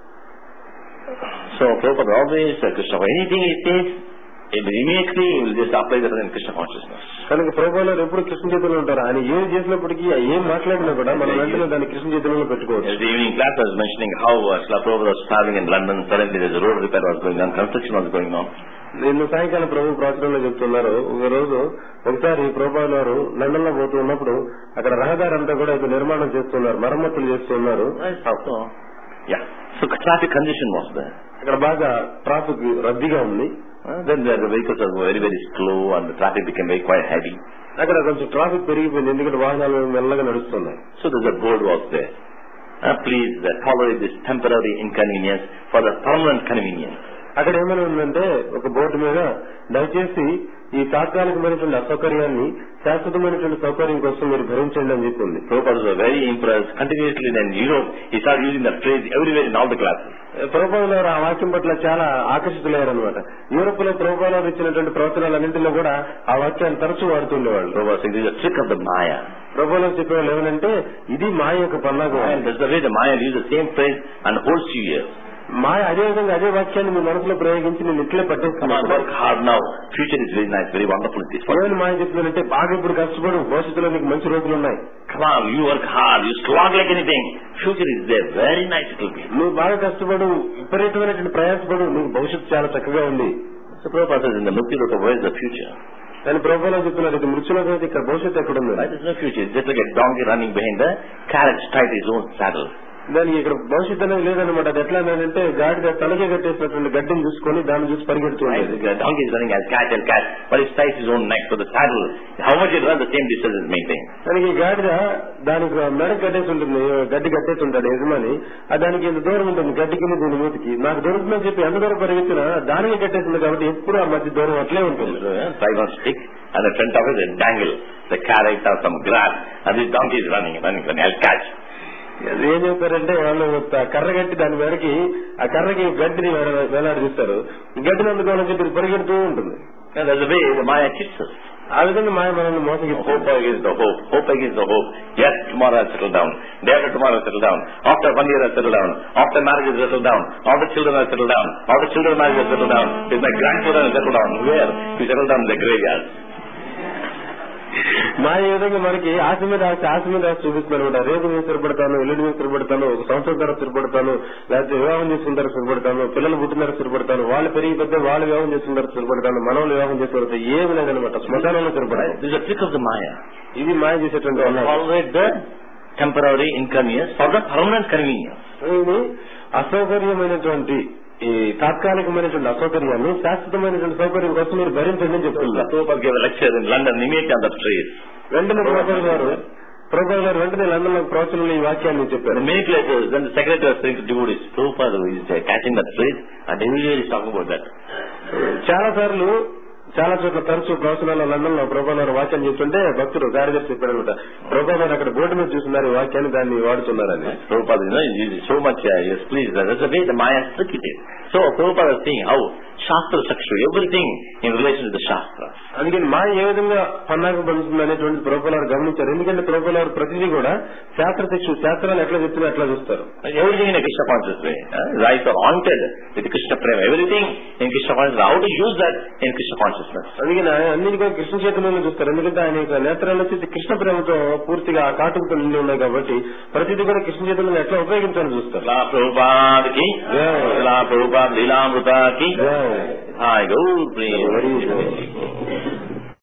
So Prabhupada always uh, Krishna, anything he says, immediately he will just apply that in Krishna consciousness. కనుక ప్రభువులు ఎప్పుడు కృష్ణ చేతుల్లో ఉంటారు. ఆయన ఏం చేసినప్పటికీ ఏం మాట్లాడినా కూడా మనం వెంటనే దాన్ని కృష్ణ చేతుల్లో పెట్టుకోవచ్చు. The evening class was mentioning how uh, Srila Prabhupada was traveling in London. Suddenly there was a road repair was going on, construction was going on. నిన్న సాయంకాలం ప్రభు ప్రాచుర్యంలో చెప్తున్నారు. ఒక రోజు ఒకసారి ప్రభుపాద వారు లండన్ లో పోతూ ఉన్నప్పుడు అక్కడ రహదారి అంతా కూడా ఇప్పుడు నిర్మాణం చేస్తున్నారు, మరమ్మతులు చేస్తున్నారు. So traffic congestion was there. అక్కడ బాగా ట్రాఫిక్ రద్దీగా ఉంది. Then the vehicles were very very slow and the traffic became very quite heavy. అక్కడ కొంచెం ట్రాఫిక్ పెరిగిపోయింది, ఎందుకంటే వాహనాలు మెల్లగా నడుస్తున్నాయి. So there's a board was there. Uh, please uh, tolerate this temporary inconvenience for the permanent convenience. అక్కడ ఏమైనా ఉందంటే ఒక బోర్డు మీద దయచేసి ఈ తాత్కాలికమైనటువంటి అసౌకర్యాన్ని శాశ్వతమైనటువంటి సౌకర్యం కోసం మీరు భరించండి అని చెప్పింది. Prabhupada was very impressed. Continuously then Europe, he started using that phrase everywhere in all the classes. Prabhupada ఆ వాక్యం పట్ల చాలా ఆకర్షితులయ్యారనమాట. యూరోప్ లో ప్రభుపాద ఇచ్చినటువంటి ప్రవచనాలన్నింటిలో కూడా ఆ వాక్యాన్ని తరచూ వాడుతుండేవాళ్ళు. Prabhupada saying this is a trick of the Maya. Prabhupada చెప్పేవాళ్ళు ఏమనంటే ఇది మాయ యొక్క పన్నాగం. That's the way the Maya uses the same phrase and holds you here. మాయ అదే విధంగా అదే వాక్యాన్ని మీ మనసులో ప్రయోగించి నేను ఇట్లే పట్టేస్తున్నాను. Work hard now. Future is very nice, very wonderful. ఏమైనా మాయ చెప్తున్నానంటే బాగా ఇప్పుడు కష్టపడు, భవిష్యత్తులో నీకు మంచి రోజులు ఉన్నాయి. Come on, you work hard, you slog like anything. Future is there, very nice it will be. నువ్వు బాగా కష్టపడు, విపరీతమైనటువంటి ప్రయాసపడు, నీకు భవిష్యత్తు చాలా చక్కగా ఉంది. So Prabhupada says in the Mukti Loka, where is the future? కానీ ప్రభుపాద చెప్తున్నారు ఇది మృత్యులోకి అయితే ఇక్కడ భవిష్యత్తు ఎక్కడ ఉంది? There is no future. It's just like a donkey running behind the carriage tied his own saddle. దానికి ఇక్కడ భవిష్యత్తు అనేది లేదనమాట. అది ఎట్లా అంటే గాడిద తలకే కట్టేసినటువంటి గడ్డిని చూసుకొని దాన్ని చూసి పరిగెడుతూ ఉంటుంది. Donkey is running as cat and cat, but it ties his own neck to the saddle. How much it runs, the same distance is maintained. దానికి గాడిద దానికి మెడ కట్టేసి ఉంటుంది, గడ్డి కట్టేసి ఉంటాడు యజమాని. దానికి ఎంత దూరం ఉంటుంది గడ్డికి దీని మూతికి. నాకు దొరుకుతుందని చెప్పి ఎంత దూరం పరిగెత్తినా దానికి కట్టేసింది కాబట్టి ఎప్పుడు ఆ మధ్య దూరం అట్లే ఉంటుంది. Tie one stick and the front of it is dangle the carrot or some grass, and this donkey is running, running, running. I'll catch. ఏం చెప్తారంటే వాళ్ళు కర్ర కట్టి దాని మేరకి ఆ కర్రకి గడ్డిని వేలాడిస్తారు. గడ్డిని అందుకోవాలని చెప్పి పరిగెడుతూ ఉంటుంది. ఆ విధంగా మాయ మనల్ని మోసగిస్తుంది. Hope against the hope, hope against the hope. Yes, tomorrow I'll settle down. Day after tomorrow I'll settle down. After one year I'll settle down. After marriage I'll settle down. After children I'll settle down. After children marriage I'll settle down. With my grandchildren I'll settle down. Where? You settle down in the graveyard. మా ఈ విధంగా మనకి ఆశ మీద ఆశ ఆశ మీద ఆశ చూపిస్తున్నారు కూడా. రేపు మీద స్థిరపడతాను, ఎల్లుడి మీద స్థిరపడతాను, ఒక సంవత్సరం తర్వాత స్థిరపడతాను, లేకపోతే వివాహం చేసుకున్న తర్వాత స్థిరపడతాను, పిల్లలు పుట్టిన తర్వాత స్థిరపడతాను, వాళ్ళు పెరిగి పెద్ద వాళ్ళు వివాహం చేసుకున్న తర్వాత స్థిరపడతాను, మనవాళ్ళు వివాహం చేసుకున్న తర్వాత ఏమి లేదనమాట. శ్మశానంలో స్థిరపడాలి. ఇది మాయ చేసేటువంటి temporary inconvenience for the permanent convenience. ఇది అసౌకర్యమైనటువంటి ఈ తాత్కాలికమైనటువంటి అసౌకర్యాన్ని శాశ్వతమైనటువంటి సౌకర్యం కోసం మీరు భరించండి అని చెప్తున్నారు. Lecture in London immediate on the street. వెంటనే ప్రభుపాద గారు ప్రభుపాద గారు వెంటనే లండన్ లో ప్రవచనంలో ఈ వాక్యాన్ని చెప్పారు. Many places then the secretary was saying to devotees Prabhupada is catching that phrase and everywhere is talking about that. చాలా సార్లు చాలా చోట్ల తరచూ ప్రవచనాల్లో లండన్ లో ప్రభుపాద గారు వాక్యం చెప్తుంటే భక్తుడు కార్యదర్శి చెప్పారనమాట. ప్రభుపాద గారు అక్కడ బోర్డు మీద చూస్తున్నారు ఈ వాక్యాన్ని, దాన్ని వాడుతున్నారని. Prabhupada so much please so Prabhupada seeing how shastra chakshu everything in relation to the shastra. అందుకని మాయ ఏ విధంగా పన్నాగం పడుతుంది అనేటువంటి ప్రభుపాద గారు గమనించారు. ఎందుకంటే ప్రభుపాద గారు ప్రతిదీ కూడా శాస్త్ర చక్షు, శాస్త్రాలు ఎట్లా చెప్తున్నా ఎట్లా చూస్తారు. Everything in Krishna conscious way right are wanted with Krishna prema, everything in Krishna conscious. How to use that in Krishna consciousness. అందుకని అన్నింటి కూడా కృష్ణ చైతన్యంలో చూస్తారు. ఎందుకంటే ఆయన యొక్క నేత్రాలు వచ్చి కృష్ణ ప్రేమతో పూర్తిగా కాటుకుతో నిండి ఉన్నాయి కాబట్టి ప్రతిదీ కూడా కృష్ణ చైతన్యం ఎట్లా ఉపయోగించాలని చూస్తారు. ప్రభుపాదకి ప్రభుపాద లీలామృతకి హాయ్ గౌ